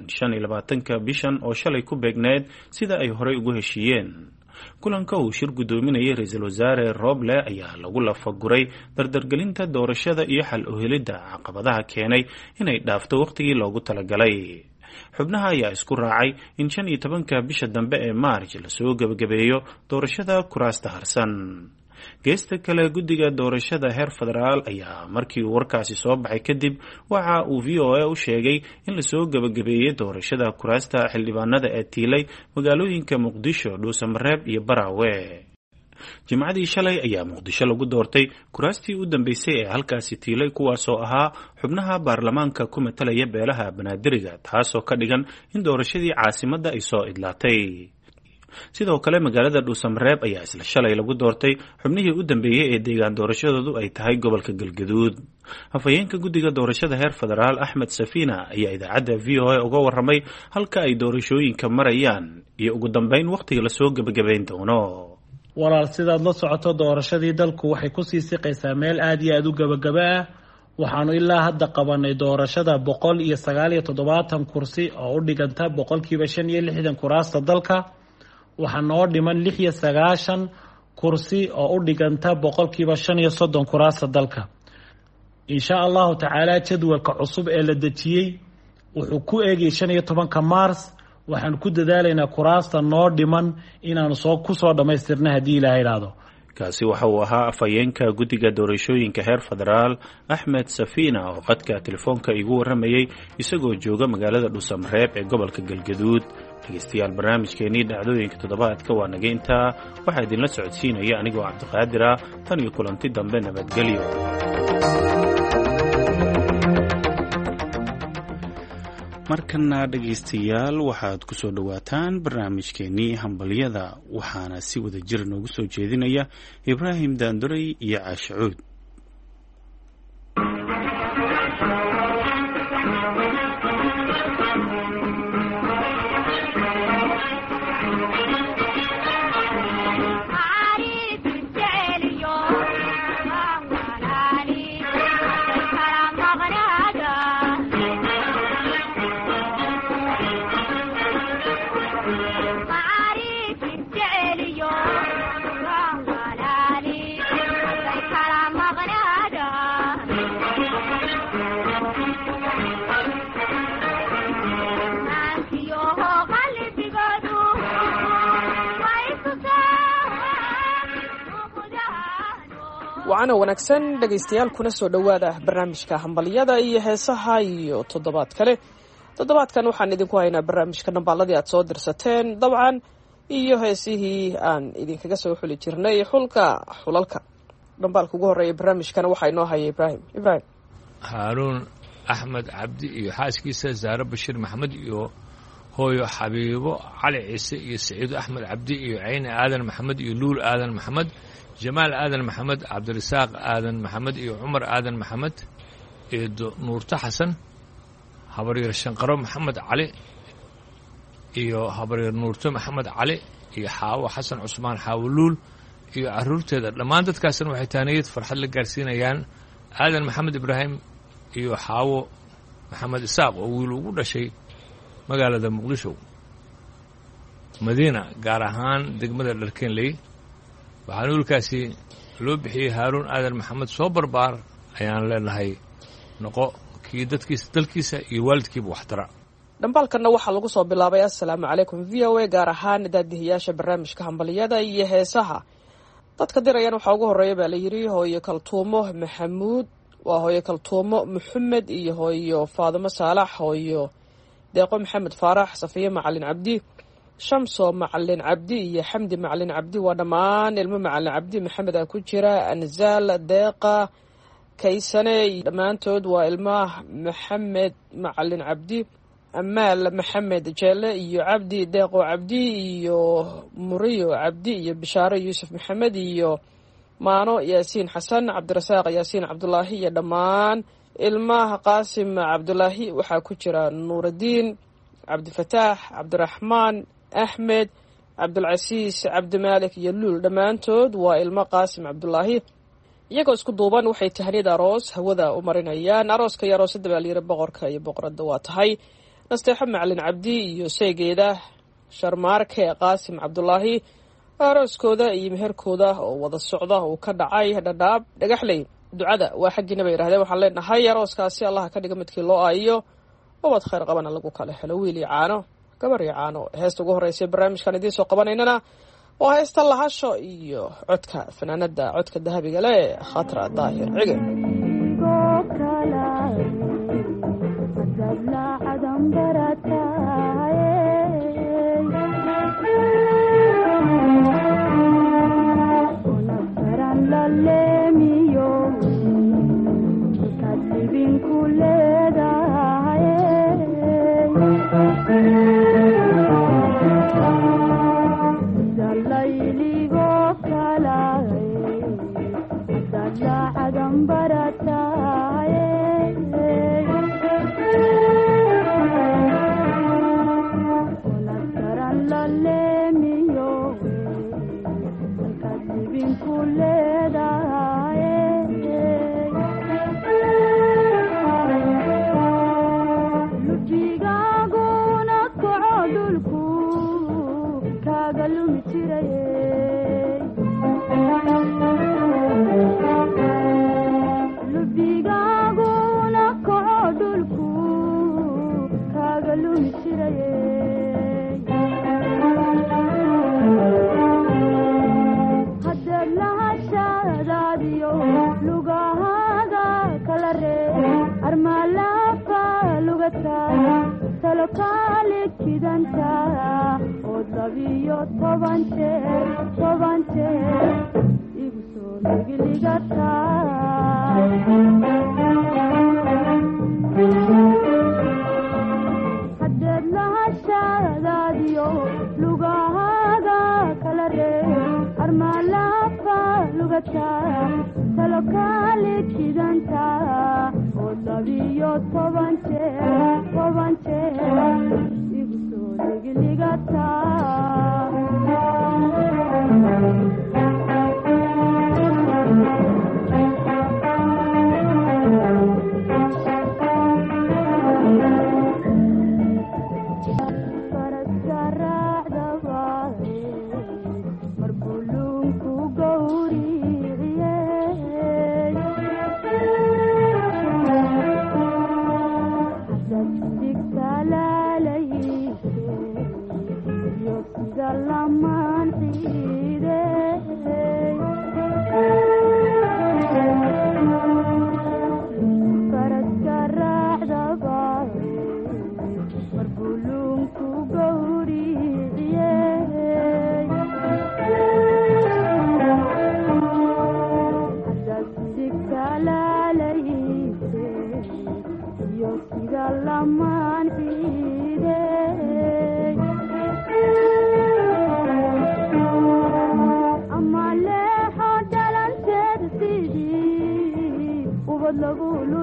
25 bishan oo shalay ku beegneed sida ay horey ugu heshiiyeen. kulanka uu shir gudoominayay ra-iisul wasaare Roble ayaa lagu lafaguray dardargelinta doorashada iyo xal u helidda caqabadaha keenay inay dhaafto waqtigii loogu talagalay. xubnaha ayaa isku raacay in 15 bisha dambe ee Maarch la soo gabagabeeyo doorashada kuraasta harsan. geesta kale guddiga doorashada heer federaal ayaa markii uu warkaasi soo baxay kadib waxa uu VOA u sheegay in la soo gabagabeeyay doorashada kuraasta xildhibaanada ee tiilay magaalooyinka Muqdisho, Dhuusamareeb iyo Baraawe. jimcadii shalay ayaa Muqdisho lagu doortay kuraastii u dambeysay ee halkaasi tiilay kuwaasoo ahaa xubnaha baarlamaanka ku matalaya beelaha banaadiriga taasoo ka dhigan in doorashadii caasimadda ay soo idlaatay. sidoo kale magaalada Dhuusamareeb ayaa isla shalay lagu doortay xubnihii u dambeeyay ee deegaan doorashadoodu ay tahay gobolka Galgaduud. hafayeenka guddiga doorashada heer federaal Axmed Safina ayaa idaacadda VOA uga warramay halka ay doorashooyinka marayaan iyo ugu dambeyn waqtiga la soo gabagabeyn doono. walaal sidaad la socoto doorashadii dalku waxay ku sii siqaysaa meel aad iyo aad u gabagaba ah waxaanu ilaa hadda qabanay doorashada 197 kursi oo u dhiganta 65% kuraasta dalka waxaa noo dhiman 96 kursi oo u dhiganta 35% kuraasta dalka. insha allahu tacaala jadwalka cusub ee la dejiyey wuxuu ku eegay 15 Maars waxaan ku dadaalaynaa kuraasta noo dhiman inaanu ku soo dhamaystirna haddii ilaahay yiraahdo. kaasi waxa uu ahaa afhayeenka guddiga doorashooyinka heer federaal Axmed Safina oo qadka telefoonka igu warramayay isagoo jooga magaalada Dhuusamareeb ee gobolka Galgaduud. dhegeystayaal barnaamijkeenii dhacdooyinka toddobaadka waa naga intaa waxaa idinla socodsiinaya anigoo Cabdiqaadir ah tan iyo kulanti dambe nabadgelyo. markana dhegaystayaal waxaad ku soo dhawaataan barnaamijkeenii hambalyada waxaana si wada jir noogu soo jeedinaya Ibraahim Daanduray iyo Caashe Cuud. waana wanaagsan dhegaystayaal kuna soo dhowaada barnaamijka hambalyada iyo heesaha iyo toddobaadkan waxaan idinku haynaa barnaamijka dhambaaladii aad soo dirsateen dabcan iyo heesihii aan idinkaga soo xuli jirnay xulalka dhambaalka ugu horeeya barnaamijkana waxaa inoo haya Ibraahim Haaruun Axmed Cabdi iyo xaaskiisa Zaare Bashir Maxamed iyo hooyo Xabiibo Cali Ciise iyo Saciid Axmed Cabdi iyo Cayne Aadan Maxamed iyo Luul Aadan Maxamed Jamaal Aadan Maxamed Cabdirasaaq Aadan Maxamed iyo Cumar Aadan Maxamed eedo nuurto xasan habaryar shanqaro maxamed cali iyo habaryar nuurto maxamed cali iyo xaawo xasan cusmaan xaawoluul iyo carruurteeda dhammaan dadkaasna waxay taaniyad farxad la gaarsiinayaan aadan maxamed ibraahim iyo xaawo maxamed isaaq oo wiil ugu dhashay magaalada muqdisho madiina gaar ahaan degmada dharkeenley waxaana wiilkaasi loo bixiyey haaruun aadan maxamed soo barbaar ayaan leenahay noqo kii dadkiisa dalkiisa iyo waalidkiiba waxtara dhambaalkanna waxaa lagu soo bilaabay assalaamu calaykum v o a gaar ahaan daadihiyaasha barnaamijka hambaliyada iyo heesaha dadka dirayaan waxaa ugu horreeya baa la yidhi hooyo kaltuumo maxamuud waa hooyo kaltuumo maxamed iyo hooyo faadimo saalax hooyo deeqo maxamed faarax safiye macalin cabdi shamso macalin cabdi iyo xamdi macalin cabdi waa dhammaan ilmo macalin cabdi maxamed aa ku jira anzaal deeqa kaysane dhammaantood waa ilmaha maxamed macalin cabdi amaal maxamed jeele iyo cabdi deeqo cabdi iyo muriyo cabdi iyo bishaaro yuusuf maxamed iyo maano yaasiin xasan cabdirasaaq yaasiin cabdulaahi iyo dhammaan ilmaha qaasim cabdulaahi waxaa ku jira nuuraddiin cabdifataax cabdiraxmaan axmed cabdulcasiis cabdimaalik iyo luul dhammaantood waa ilmo qaasim cabdulaahi iyagoo isku duuban waxay tahniyad aroos hawada u marinayaan arooska iyo aroosadda baa layidhi boqorka iyo boqoradda waa tahay nasteexo macalin cabdi iyo seegeeda sharmaarke qaasim cabdulaahi arooskooda iyo meherkooda oo wada socda uu ka dhacay dhadhaab dhagaxley ducada waa xaggiina bay yidhahdeen waxaan leenahay arooskaasi allaha ka dhiga midkii loo aayiyo ubad khayr qabana lagu kala helo wiil iyo caano gabar iyo caano heesta ugu horreysay barnaamijkan idiin soo qabanaynana waa heesta lahasho iyo codka fanaanada codka dahabiga leh khatra daahir cige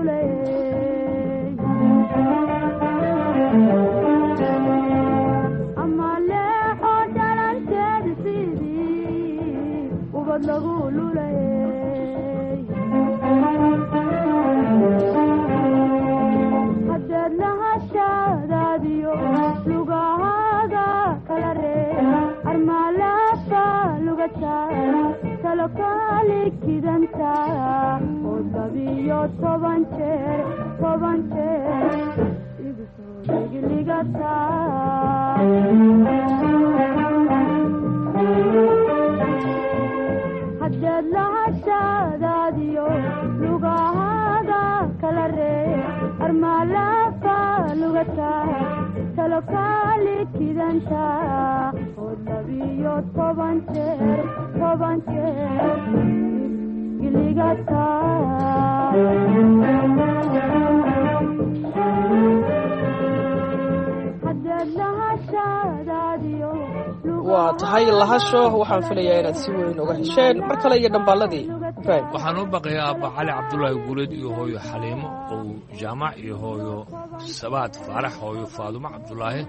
waa tahay lahasho waxaan filayaa inaad si weyn uga hesheen mar kale iyo dhambaaladii waxaan u baqayaa abba cali cabdulaahi guuleed iyo hooyo xaliimo ow jaamac iyo hooyo sabaad faarax hooyo faadumo cabdulaahi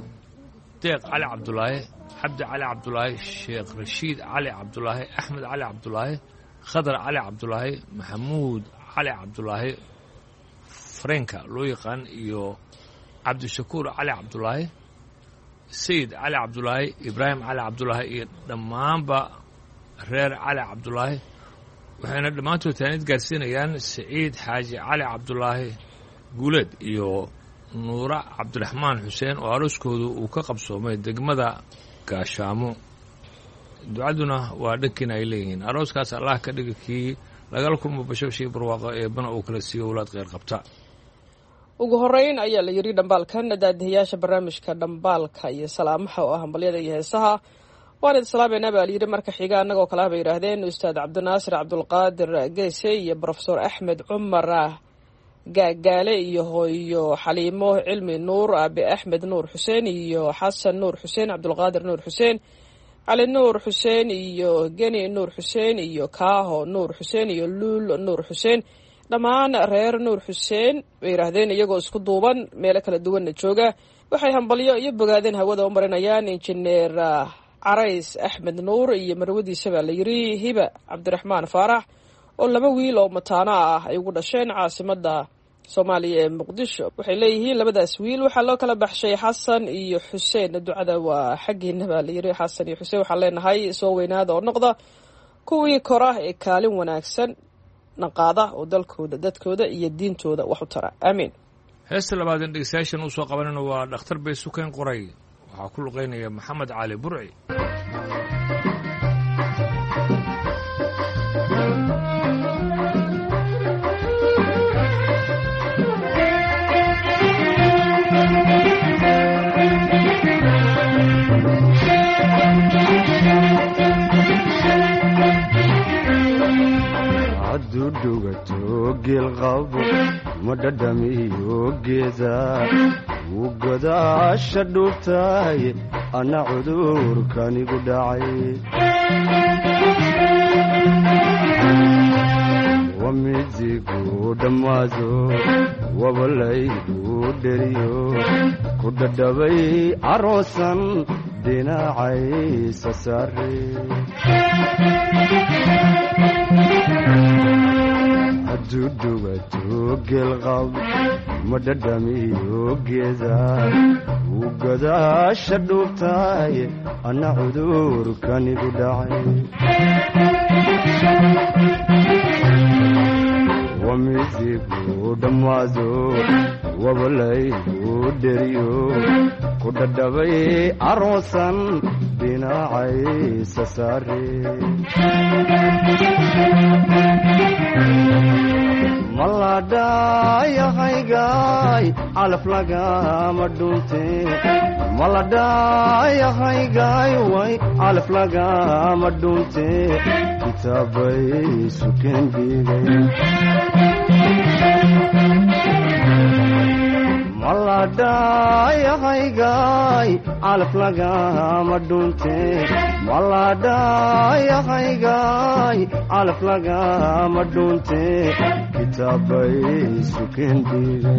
deeq cali cabdulaahi cabdi cali cabdulaahi sheekh rashiid cali cabdulaahi axmed cali cabdulaahi khadar cali cabdulaahi maxamuud cali cabdulaahi farenka loo yaqaan iyo cabdishakuur cali cabdulaahi sayid cali cabdulaahi ibraahim cali cabdulaahi iyo dhammaanba reer cali cabdulaahi waxayna dhammaantood taanid gaarsiinayaan siciid xaaji cali cabdulaahi guuleed iyo nuura cabdiraxmaan xuseen oo arooskoodu uu ka qabsoomay degmada gaashaamo ducaduna waa dhankiina ay leeyihiin arooskaas allah ka dhiga kii lagala kulmo bashashii barwaaqo eebbana uu kala siiyo owlaad kheyr qabta ugu horeyn ayaa la yidhi dhambaalkan daadihayaasha barnaamijka dhambaalka iyo salaamaha oo ah hambalyada iyo heesaha waan idin salaameynaa baa layidhi marka xiga annagoo kale ah bay yidhaahdeen ustaad cabdinaasir cabdulqaadir geese iyo brofesor axmed cumar gaagaale iyo hooyo xaliimo cilmi nuur aabe axmed nuur xuseen iyo xasan nuur xuseen cabdulqaadir nuur xuseen cali nuur xuseen iyo geni nuur xuseen iyo kaaho nuur xuseen iyo luul nuur xuseen dhammaan reer nuur xuseen bay yidhaahdeen iyagoo isku duuban meelo kala duwanna jooga waxay hambalyo iyo bogaadeen hawada u marinayaan injineer carays axmed nuur iyo marwadiisa baa la yidhi hiba cabdiraxmaan faarax oo laba wiil oo mataano ah ay ugu dhasheen caasimadda soomaaliya ee muqdisho waxay leeyihiin labadaas wiil waxaa loo kala baxshay xasan iyo xuseen ducada waa xaggiina baa la yidhi xasan iyo xuseen waxaan leenahay soo weynaada oo noqda kuwii kora ee kaalin wanaagsan naqaada oo dalkooda dadkooda iyo diintooda wax u tara aamiin heesta labaadeen dhegeystayaashan uu soo qabanayna waa dhakhtar bay sukayn qoray waxaa ku luqaynaya maxamed cali burci dudugato geelqabo ma dhadhamiyo geeda wuu godaasha dhuubtahay anna cudurkanigu dhacay wamidigu dhammaado wabalaygu dheriyo ku dhadhabay aroosan dhinacaysa saare dudugato geelqab ma dhadhamiyo geeda wuu godaasha dhuubtahay anna cudurkanigu dhacay wamidigu dhammaado wabalaygu dheriyo ku dhadhabay aroosan dhinacaysa saare maladhayahaygaay calaf lagama dhunte maladhayahaygaay way calaf lagama dhunte kitaabay sukeen dhigay maladhayahaygaay calaf lagama dhunte maladhayahaygaay calaf lagama dhunte kitaabay sukeen dhigay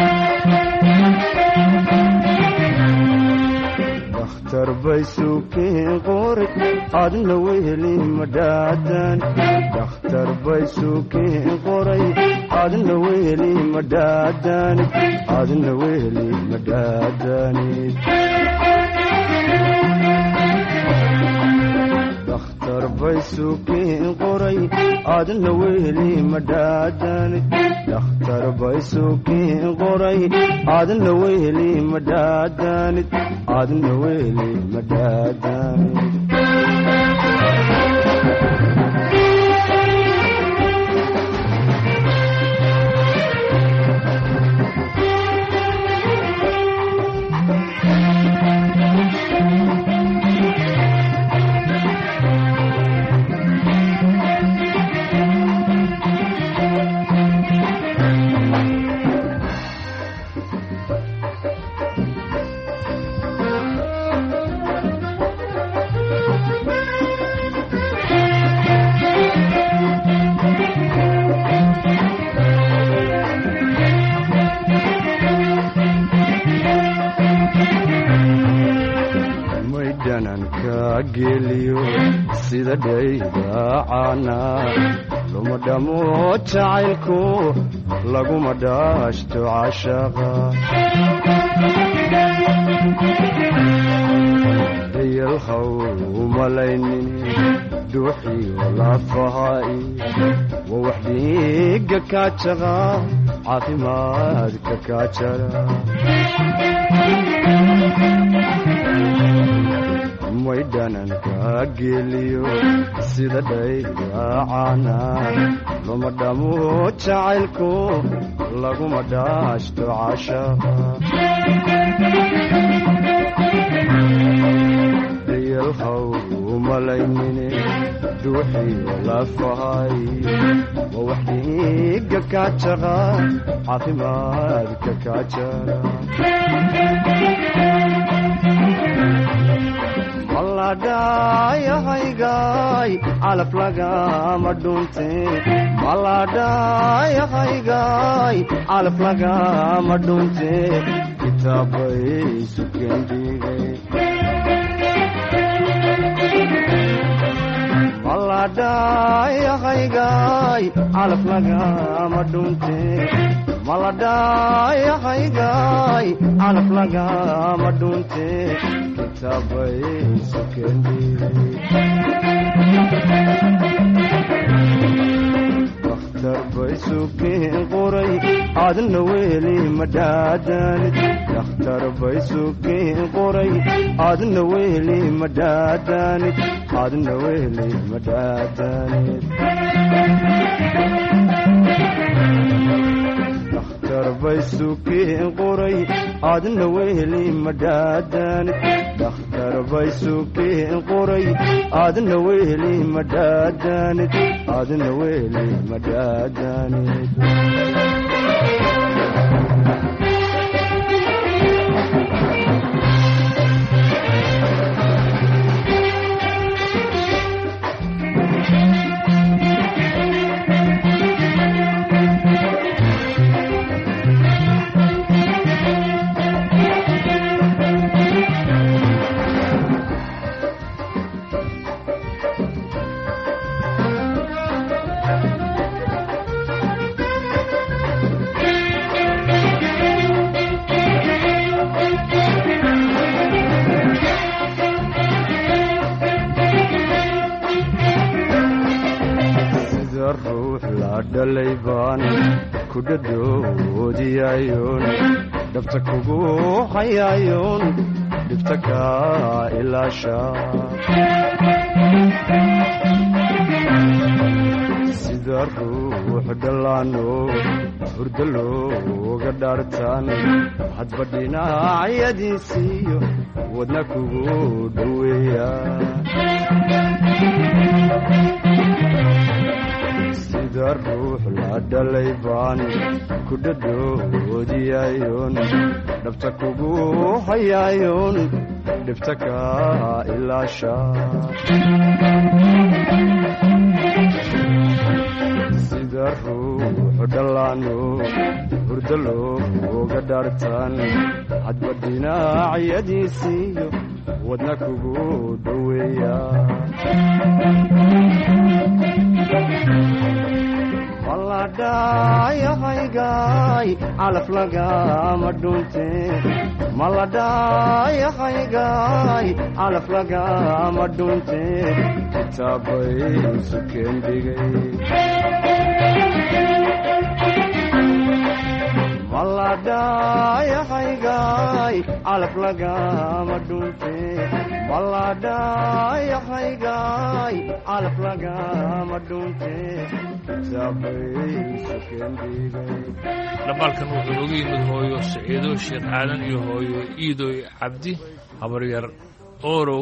dakhtar bay sukeen qoray adna weheli madhaadan dakhtar bay sukeen qoray adna weheli madhaadan adna weheli madhaadanid dakhtar bay sukeen qoray adna weheli madhaadanid dakhtar bay sukeen qoray adna weheli madhaadanid adna weheli madhaadanid sida dhaydaacana luma dhamo jacaylku laguma dhaashto cashaqa dayalhaw umalaynin duuxiyo lafahaai wa wax dhiiga kaajaqa caafimaadka kaajara maydhananka geliyo sida dhaydaacana luma dhamo jacaylku laguma dhaashto cashaqa dayalhaw umalaynine duuxiyo lafahay wa wax dhiiga kaajaqa caafimaadka kaajara maladhayahaygaay calaf lagama dhunte maladhayahaygaay calaf lagama dhunte kitaabay sukeen dhigay maladhayahaygaay calaf lagama dhunte maladhayahaygaay calaf lagama dhunte kitaabay sukeen dhigay dakhtar bay sukeen qoray adna weheli madhaadanid dakhtar bay sukeen qoray adna weheli madhaadanid adna weheli madhaadanid dakhtar bay sukeen qoray adna weheli madhaadanid dakhtar bay sukeen qoray adna weheli madhaadanid adna weheli madhaadanid dhalaybaan ku dhadhoodiyayoon dhabta kugu hayayoon dhibta kaa ilaasha sida ruux dhallaano hurdo looga dhaartaan hadba dhinacyadiisiiyo wadna kugu dhoweeya sida ruux la dhalay baan ku dhadhoodiyayoon dhabta kugu hayayoon dhibta kaa ilaasha sida ruuxu dhallaano hurdo looga dhaartaan hadba dhinacyadiisiiyo wadna kugu dhoweeya maladhayahaygaay calaf lagama dhunte maladhayahaygaay calaf lagama dhunte kitaabay sukeen dhigay maladhayahaygaay calaf lagama dhunte maladhayahaygaay calaf lagama dhunte dhambaalkan wuxuu nooga yimid hooyo saciido sheekh aadan iyo hooyo iidoy cabdi habaryar oorow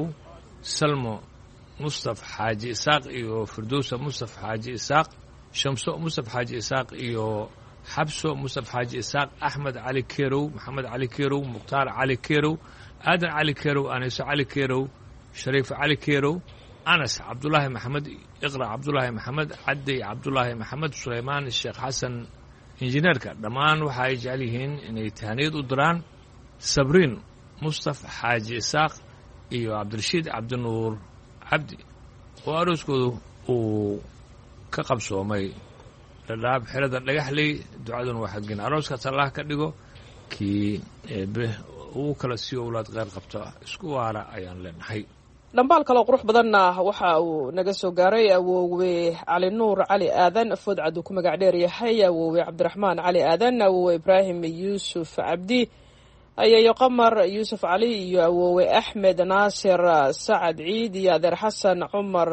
salmo mustaf xaaji isaaq iyo firdowsa mustaf xaaji isaaq shamso mustaf xaaji isaaq iyo xabso mustaf xaaji isaaq axmed cali kerow maxamed cali kerow mukhtaar cali kerow aadan cali kerow aniso cali kerow shariif cali kerow anas cabdulaahi maxamed iqra cabdulaahi maxamed cadday cabdulaahi maxamed sulaymaan sheekh xasan injineerka dhammaan waxa ay jecel yihiin inay tahaniyad u diraan sabriin mustaf xaaji isaaq iyo cabdirashiid cabdinuur cabdi oo arooskoodu uu ka qabsoomay dhadhaab xerada dhagaxley ducaduna waa xaggin arooska tallaah ka dhigo kii eebe uu kala sii owlaad qeyr qabta isku waara ayaan leenahay dhambaal kaloo qurux badanna waxa uu naga soo gaaray awoowe cali nuur cali aadan foodcad uu ku magac dheer yahay awoowe cabdiraxmaan cali aadan awoowe ibraahim yuusuf cabdi ayayo qamar yuusuf cali iyo awoowe axmed naasir sacad ciid iyo adeer xasan cumar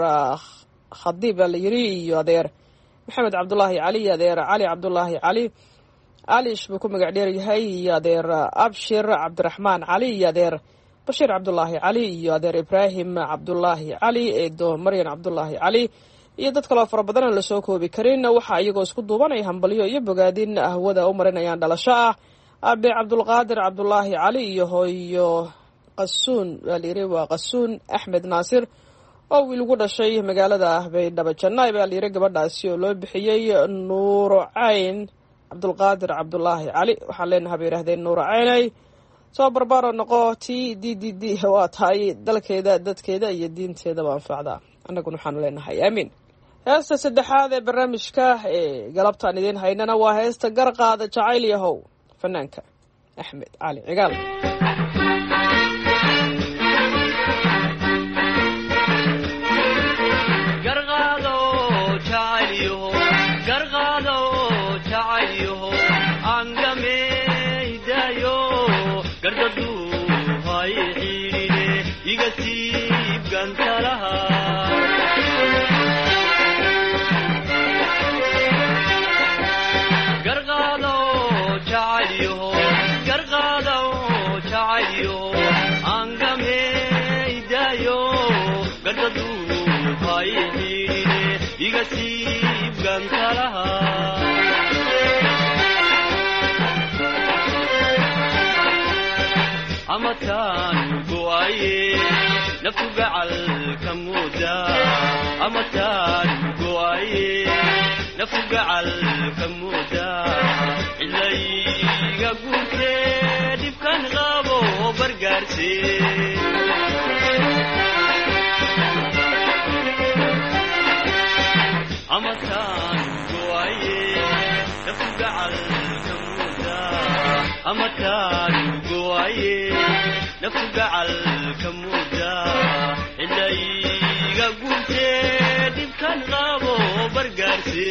khadiib la yiri iyo adeer maxamed cabdulaahi cali iyo adeer cali cabdulaahi cali alish buu ku magac dheer yahay iyo adeer abshir cabdiraxmaan cali iyo adeer bashiir cabdulaahi cali iyo adeer ibraahim cabdulaahi cali eedo maryan cabdulaahi cali iyo dad kaloo fara badan aan la soo koobi karin waxaa iyagoo isku duubanaya hambalyo iyo bogaadin hawada u marinayaan dhalasho ah abe cabdulqaadir cabdulaahi cali iyo hooyo qasuun waa layiri waa qasuun axmed naasir oo wiil ugu dhashay magaalada baydhabo jannaay baa layiri gabadhaasi oo loo bixiyey nuuro cayn cabdulqaadir cabdulaahi cali waxaan leenahay bay yidhahdeen nuuro caynay soo barbaaro noqo t d d d waa tahay dalkeeda dadkeeda iyo diinteedaba anfacda annaguna waxaanu leenahay aamiin heesta saddexaad ee barnaamijka ee galabtaan idiin haynana waa heesta garqaada jacayl yahow fanaanka axmed cali cigaal amataan go'aye naftu gacal ka muuda amataan go'aye naftu gacal ka muuda ilayga guurte dibkan qabo bargaarse amataan go'aye naftu gacal ka muuda amataan go'aye naftu gacal ka muuda ilayga guurte dibkan qabo bargaarse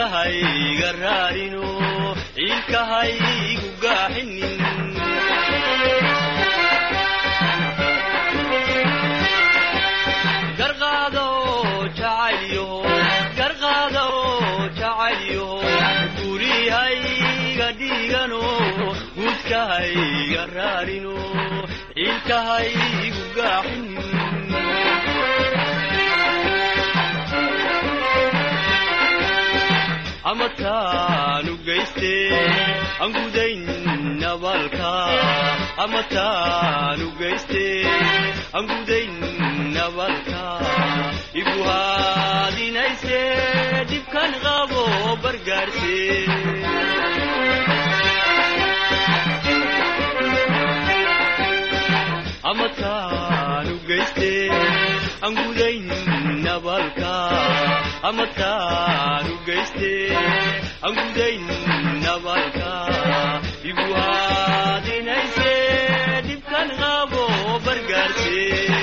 guudkahayga raarino ciilkahaygu gaaxinin garqaado jacayliyo gurihayga dhiigano guudkahayga raarino ciilkahaygu gaaxinin amataanu geyste aan gudayn nabalka amataanu geyste aan gudayn nabalka igu haadinayse dhibkan qabo bargaarse amataanu geyste aan gudayn nabalka amataanu geyste aan gudayn nabalka igu haadinayse dhibkan qabo bargaarse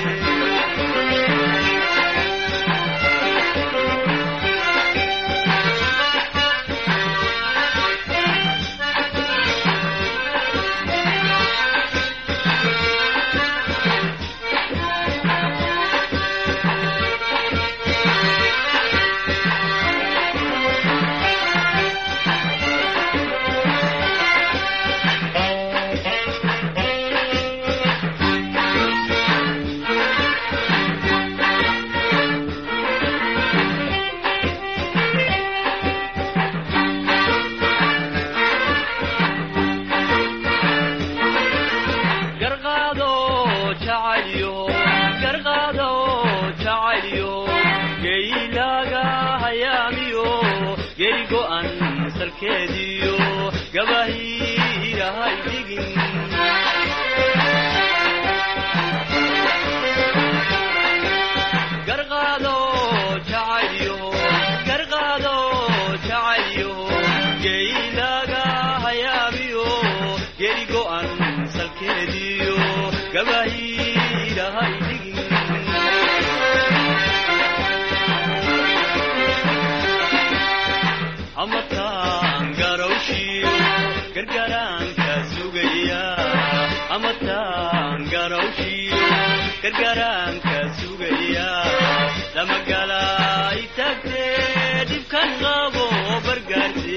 gargaraanka sugaya lama galay tagte dhibkan qabo bargaarse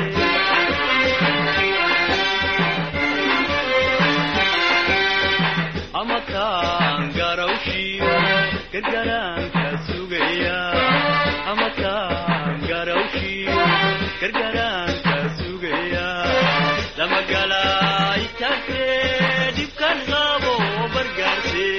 amataan garawshiyo gargaraanka sugaya amataan garawshiyo gargaraanka sugaya lama galay tagte dhibkan qabo bargaarse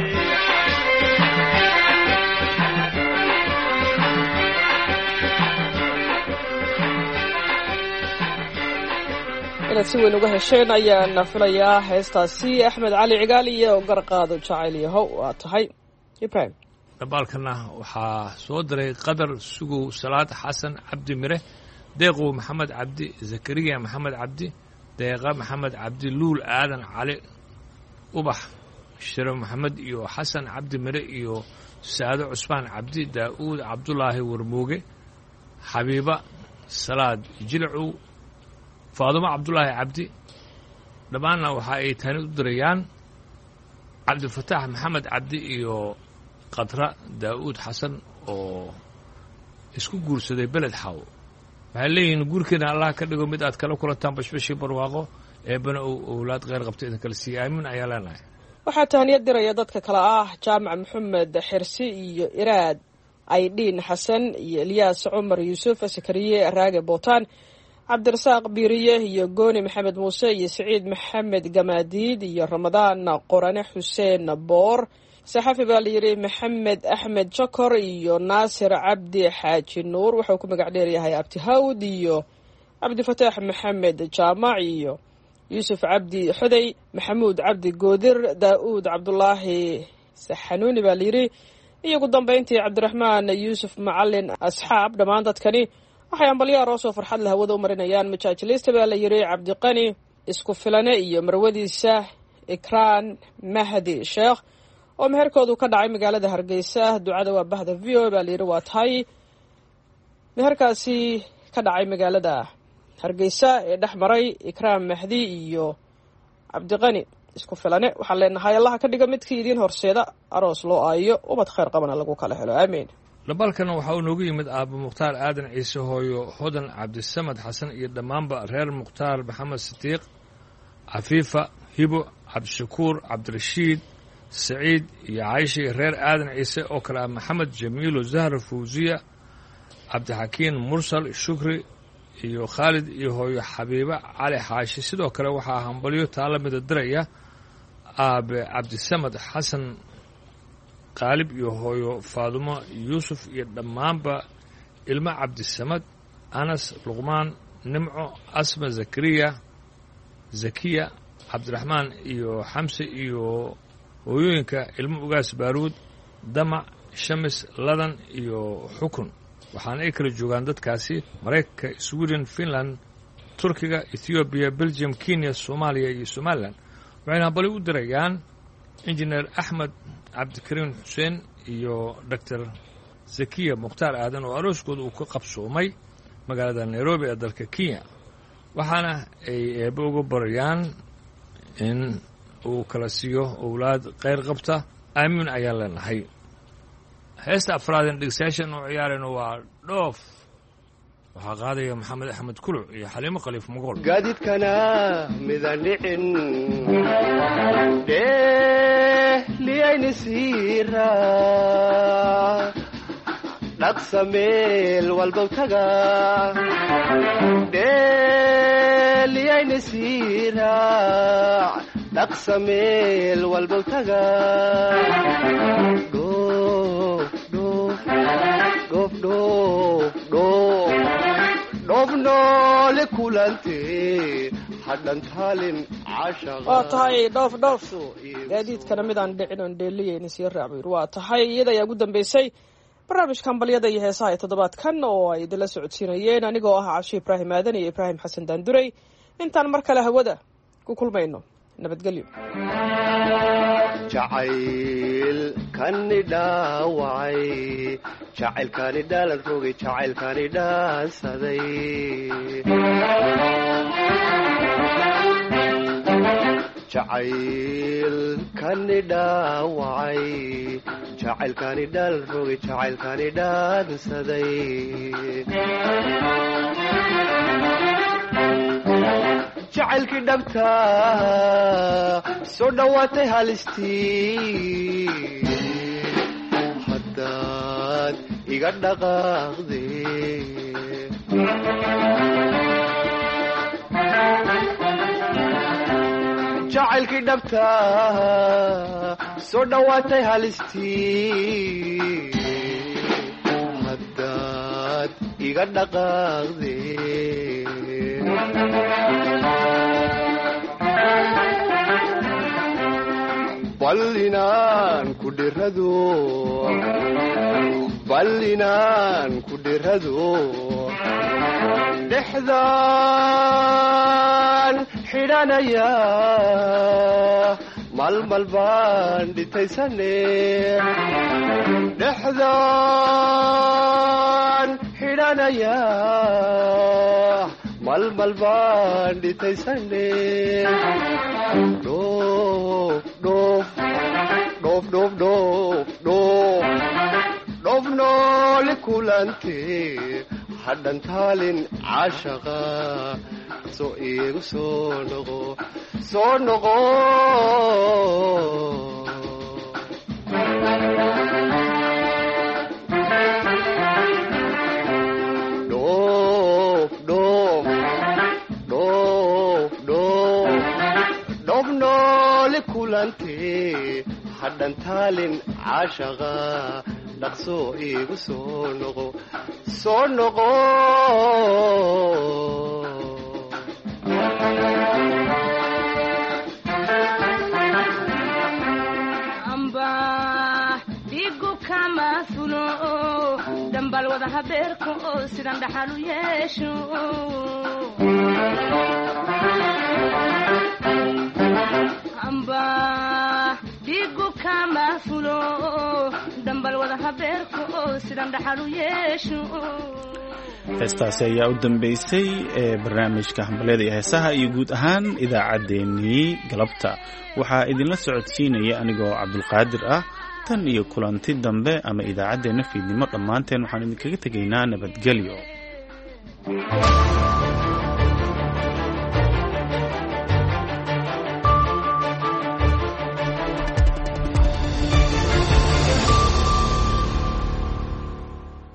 inaad si weyn uga hesheen ayaan filayaa heestaasi axmed cali cigaal iyo garqaado jacayl yahow waa tahay ibrahim dabaalkana waxaa soo diray qadar sugow salaad xasan cabdi mire deeqow maxamed cabdi zakariya maxamed cabdi deeqa maxamed cabdi luul aadan cali ubax shire maxamed iyo xasan cabdi mire iyo saado cusmaan cabdi daa'uud cabdulaahi warmooge xabiiba salaad jilcow faadumo cabdulaahi cabdi dhammaanna waxa ay tani u dirayaan cabdifataax maxamed cabdi iyo qadra daa'uud xasan oo isku guursaday beled xaw waxay leeyihiin guurkeena allah ka dhigo mid aad kala kulantaan bashbashii barwaaqo eebbana uu owlaad kheyr qabta idin kala siiya aamin ayaa leenahay waxaa tahniyad diraya dadka kale ah jaamac maxamed xirsi iyo iraad aydhiin xasan iyo elyaas cumar yuusuf sakariye raage bootaan cabdirasaaq biiriye iyo gooni maxamed muuse iyo siciid maxamed gamaadiid iyo ramadaan qorane xuseen boor saxafi baa layidhi maxamed axmed jokor iyo naasir cabdi xaaji nuur wuxuu ku magac dheeryahay abtihawd iyo cabdifataax maxamed jaamac iyo yuusuf cabdi xudey maxamuud cabdi goodir daa'uud cabdulaahi saxanuuni baa layidhi iyo ugu dambayntii cabdiraxmaan yuusuf macalin asxaab dhammaan dadkani waxay ambalyaha roosoo farxad la hawada u marinayaan majaajilista baa la yidhi cabdiqani isku filane iyo marwadiisa ikraan mahdi sheekh oo meherkoodu ka dhacay magaalada hargeysa ducada waa bahda v o baa layidhi waa tahay meherkaasi ka dhacay magaalada hargeysa ee dhex maray ikraam mahdi iyo cabdiqani isku filane waxaan leenahay allaha ka dhiga midkii idiin horseeda aroos loo aayo ubad khayr qabana lagu kala helo aamiin. dhabalkana waxaa uu noogu yimid aabbo mukhtaar aadan ciise, hooyo hodan cabdisamad xasan iyo dhammaanba reer mukhtaar maxamed sidiiq, cafiifa, hibo, cabdishakuur, cabdirashiid, saciid iyo caysha iyo reer aadan ciise oo kale ah maxamed, jamiilo, zahra, fawsiya, cabdixakiin, mursal, shukri iyo khaalid iyo hooyo xabiiba cali xaashi. sidoo kale waxaa hambalyo taala mida diraya aabe cabdisamad xasan qaalib iyo hooyo faadumo yuusuf iyo dhammaanba ilmo cabdisamad, anas, luqmaan, nimco, asma, zakariya, zakiya, cabdiraxmaan iyo xamse iyo hooyooyinka ilmo ugaas baaruud, damac, shamis, ladan iyo xukun. waxaana ay kala joogaan dadkaasi maraykanka, sweden, finland, turkiga, ethoobiya, belgium, kenya, soomaaliya iyo somalilan. waxayna hambali u dirayaan injineer axmed cabdikariin xuseen iyo doctor zakiya mukhtaar aadan oo arooskooda uu ka qabsoomay magaalada nairobi ee dalka kenya. waxaana ay eebbe uga barayaan in uu kala siiyo owlaad kheyr qabta, aamiin ayaan leenahay. heesta afraadeen dhegeystayaashan oo ciyaarayno waa dhoof, waxaa qaadaya maxamed axmed kuluc iyo xaliimo khaliif mugool. gaadiidkana midaan dhicin dheeliyayni siiraa dhaqsa meel walbow taga dheeliyayni siiraa dhaqsa meel walbow taga dhoof noole kulante hadhan taalin waa tahay dhoof gaadiidkana midaan dhicin oon dheeliyayni sii raacbayr. waa tahay iyada ayaa ugu dambeysay barnaamijka hambalyada iyo heesaha ee toddobaadkan oo ay idinla socodsiinayeen anigoo ah cabshi ibraahim aadan iyo ibraahim xasan daanduray. intaan mar kale hawada ku kulmayno nabadgelyo. jacaylkani dhaawacay jacaylkani dhaalan rogay jacaylkani dhaansaday jacaylkani dhaawacay jacaylkani dhaalan rogay jacaylkani dhaansaday jacaylkii dhabta soo dhowaatay halistii haddaad iga dhaqaaqde jacaylkii dhabta soo dhowaatay halistii haddaad iga dhaqaaqde bal inaan ku dhirado dhexdaan xidhanaya malmal baan dhitaysane dhexdaan xidhanaya malmal baan dhitaysane dhoof noole kulante hadhan taalin caashaqa soo iigu soo noqo dhoof noole kulante hadhan taalin caashaqa dhaqsoo iigu soo noqo amba dhigu kama fulo dambal wada habeerka oo sidan dhaxal u yeesho amba dhigu kama fulo dambal wada habeerka oo sidan dhaxal u yeesho heestaasi ayaa u dambeysay ee barnaamijka hambalyada iyo heesaha iyo guud ahaan idaacaddeenii galabta waxaa idinla socodsiinaya anigoo cabdulqaadir ah tan iyo kulanti dambe ama idaacaddeenna fiidnimo dhammaanteen waxaan idinkaga tegaynaa nabadgelyo.